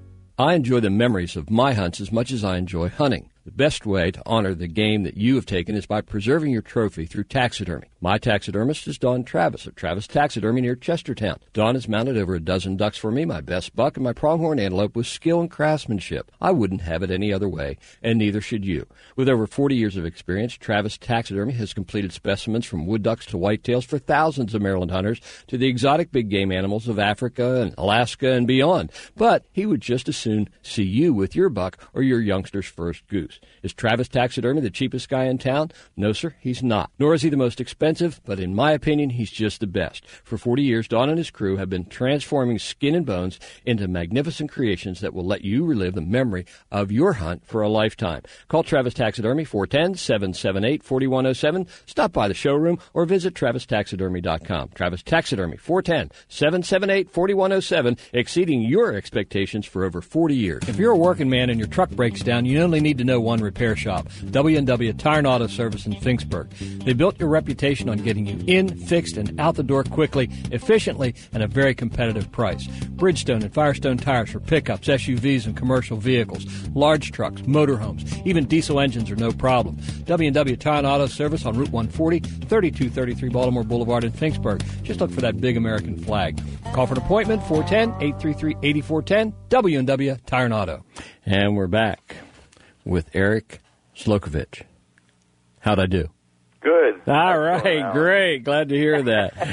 Speaker 1: I enjoy the memories of my hunts as much as I enjoy hunting. The best way to honor the game that you have taken is by preserving your trophy through taxidermy. My taxidermist is Don Travis of Travis Taxidermy near Chestertown. Don has mounted over a dozen ducks for me, my best buck, and my pronghorn antelope with skill and craftsmanship. I wouldn't have it any other way, and neither should you. With over forty years of experience, Travis Taxidermy has completed specimens from wood ducks to whitetails for thousands of Maryland hunters to the exotic big game animals of Africa and Alaska and beyond. But he would just as soon see you with your buck or your youngster's first goose. Is Travis Taxidermy the cheapest guy in town? No, sir, he's not. Nor is he the most expensive, but in my opinion, he's just the best. For forty years, Don and his crew have been transforming skin and bones into magnificent creations that will let you relive the memory of your hunt for a lifetime. Call Travis Taxidermy, four one zero, seven seven eight, four one zero seven. Stop by the showroom or visit travis taxidermy dot com. Travis Taxidermy, four one zero, seven seven eight, four one zero seven, exceeding your expectations for over forty years. If you're a working man and your truck breaks down, you only need to know one repair shop, W and W Tire and Auto Service in Finksburg. They built your reputation on getting you in, fixed, and out the door quickly, efficiently, and at a very competitive price. Bridgestone and Firestone tires for pickups, S U Vs, and commercial vehicles, large trucks, motorhomes, even diesel engines are no problem. W and W Tire and Auto Service on Route one forty, thirty-two thirty-three Baltimore Boulevard in Finksburg. Just look for that big American flag. Call for an appointment, four one zero, eight three three, eight four one zero, W and W Tire and Auto. And we're back with Eric Zlokovich. How'd I do?
Speaker 2: Good.
Speaker 1: All right, great. Glad to hear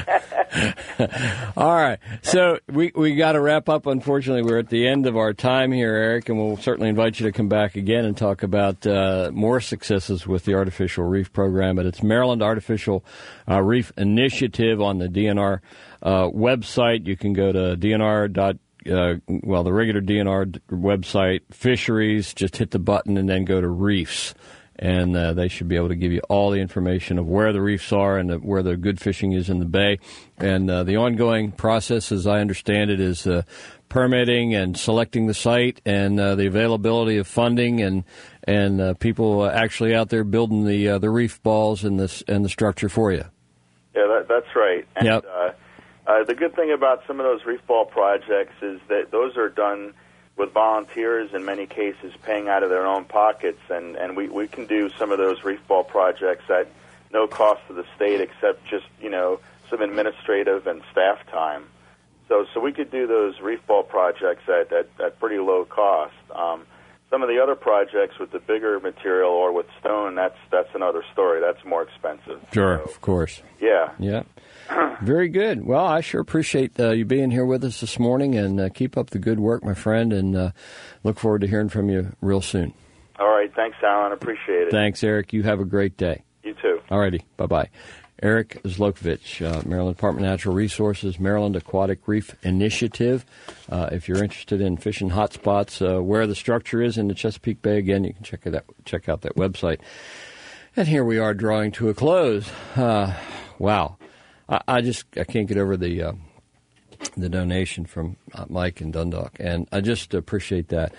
Speaker 1: that. All right, so we we got to wrap up. Unfortunately, we're at the end of our time here, Eric, and we'll certainly invite you to come back again and talk about uh, more successes with the Artificial Reef Program. But it's Maryland Artificial uh, Reef Initiative on the D N R uh, website. You can go to D N R dot. Uh, well, the regular D N R website, fisheries, just hit the button and then go to reefs. And uh, they should be able to give you all the information of where the reefs are and the, where the good fishing is in the bay. And uh, the ongoing process, as I understand it, is uh, permitting and selecting the site and uh, the availability of funding and and uh, people actually out there building the uh, the reef balls and the, and the structure for you.
Speaker 2: Yeah, that, that's right. And,
Speaker 1: yep.
Speaker 2: uh, uh, the good thing about some of those reef ball projects is that those are done with volunteers, in many cases paying out of their own pockets, and, and we, we can do some of those reef ball projects at no cost to the state except just, you know, some administrative and staff time. So so we could do those reef ball projects at, at, at pretty low cost. Um, some of the other projects with the bigger material or with stone, that's that's another story. That's more expensive.
Speaker 1: Sure,
Speaker 2: so,
Speaker 1: of course.
Speaker 2: Yeah.
Speaker 1: Yeah. Very good. Well, I sure appreciate uh, you being here with us this morning, and uh, keep up the good work, my friend, and uh, look forward to hearing from you real soon.
Speaker 2: All right. Thanks, Alan. Appreciate it.
Speaker 1: Thanks, Eric. You have a great day.
Speaker 2: You too.
Speaker 1: All righty. Bye-bye. Eric Zlokovich, uh, Maryland Department of Natural Resources, Maryland Aquatic Reef Initiative. Uh, if you're interested in fishing hotspots, uh, where the structure is in the Chesapeake Bay, again, you can check it out, check out that website. And here we are drawing to a close. Uh, wow. I, I just I can't get over the uh, the donation from uh, Mike in Dundalk, and I just appreciate that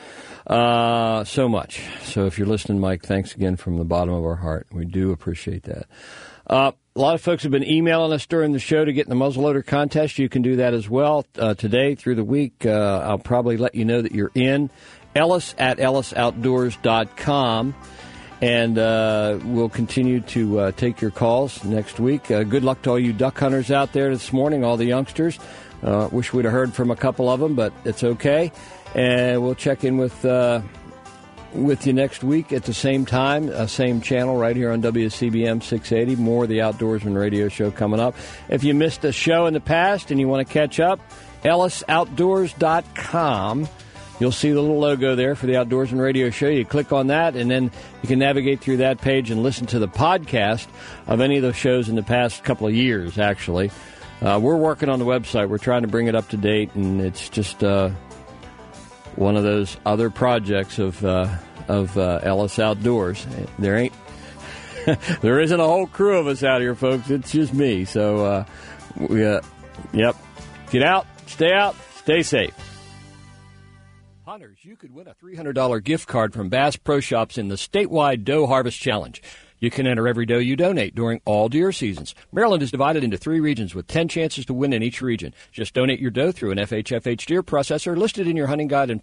Speaker 1: uh, so much. So if you're listening, Mike, thanks again from the bottom of our heart. We do appreciate that. Uh, a lot of folks have been emailing us during the show to get in the muzzleloader contest. You can do that as well uh, today through the week. Uh, I'll probably let you know that you're in. Ellis at ellis outdoors dot com. And uh, we'll continue to uh, take your calls next week. Uh, good luck to all you duck hunters out there this morning, all the youngsters. Uh, wish we'd have heard from a couple of them, but it's okay. And we'll check in with uh, with you next week at the same time, uh, same channel right here on W C B M six eighty. More of the Outdoorsman Radio Show coming up. If you missed a show in the past and you want to catch up, ellis outdoors dot com. You'll see the little logo there for the Outdoorsman Radio Show. You click on that, and then you can navigate through that page and listen to the podcast of any of those shows in the past couple of years, actually. Uh, we're working on the website. We're trying to bring it up to date, and it's just uh, one of those other projects of uh, of uh, Ellis Outdoors. There ain't, there isn't a whole crew of us out here, folks. It's just me. So, uh, we, uh, yep, get out, stay out, stay safe. Hunters, you could win a three hundred dollars gift card from Bass Pro Shops in the statewide Doe Harvest Challenge. You can enter every doe you donate during all deer seasons. Maryland is divided into three regions with ten chances to win in each region. Just donate your doe through an F H F H deer processor listed in your hunting guide and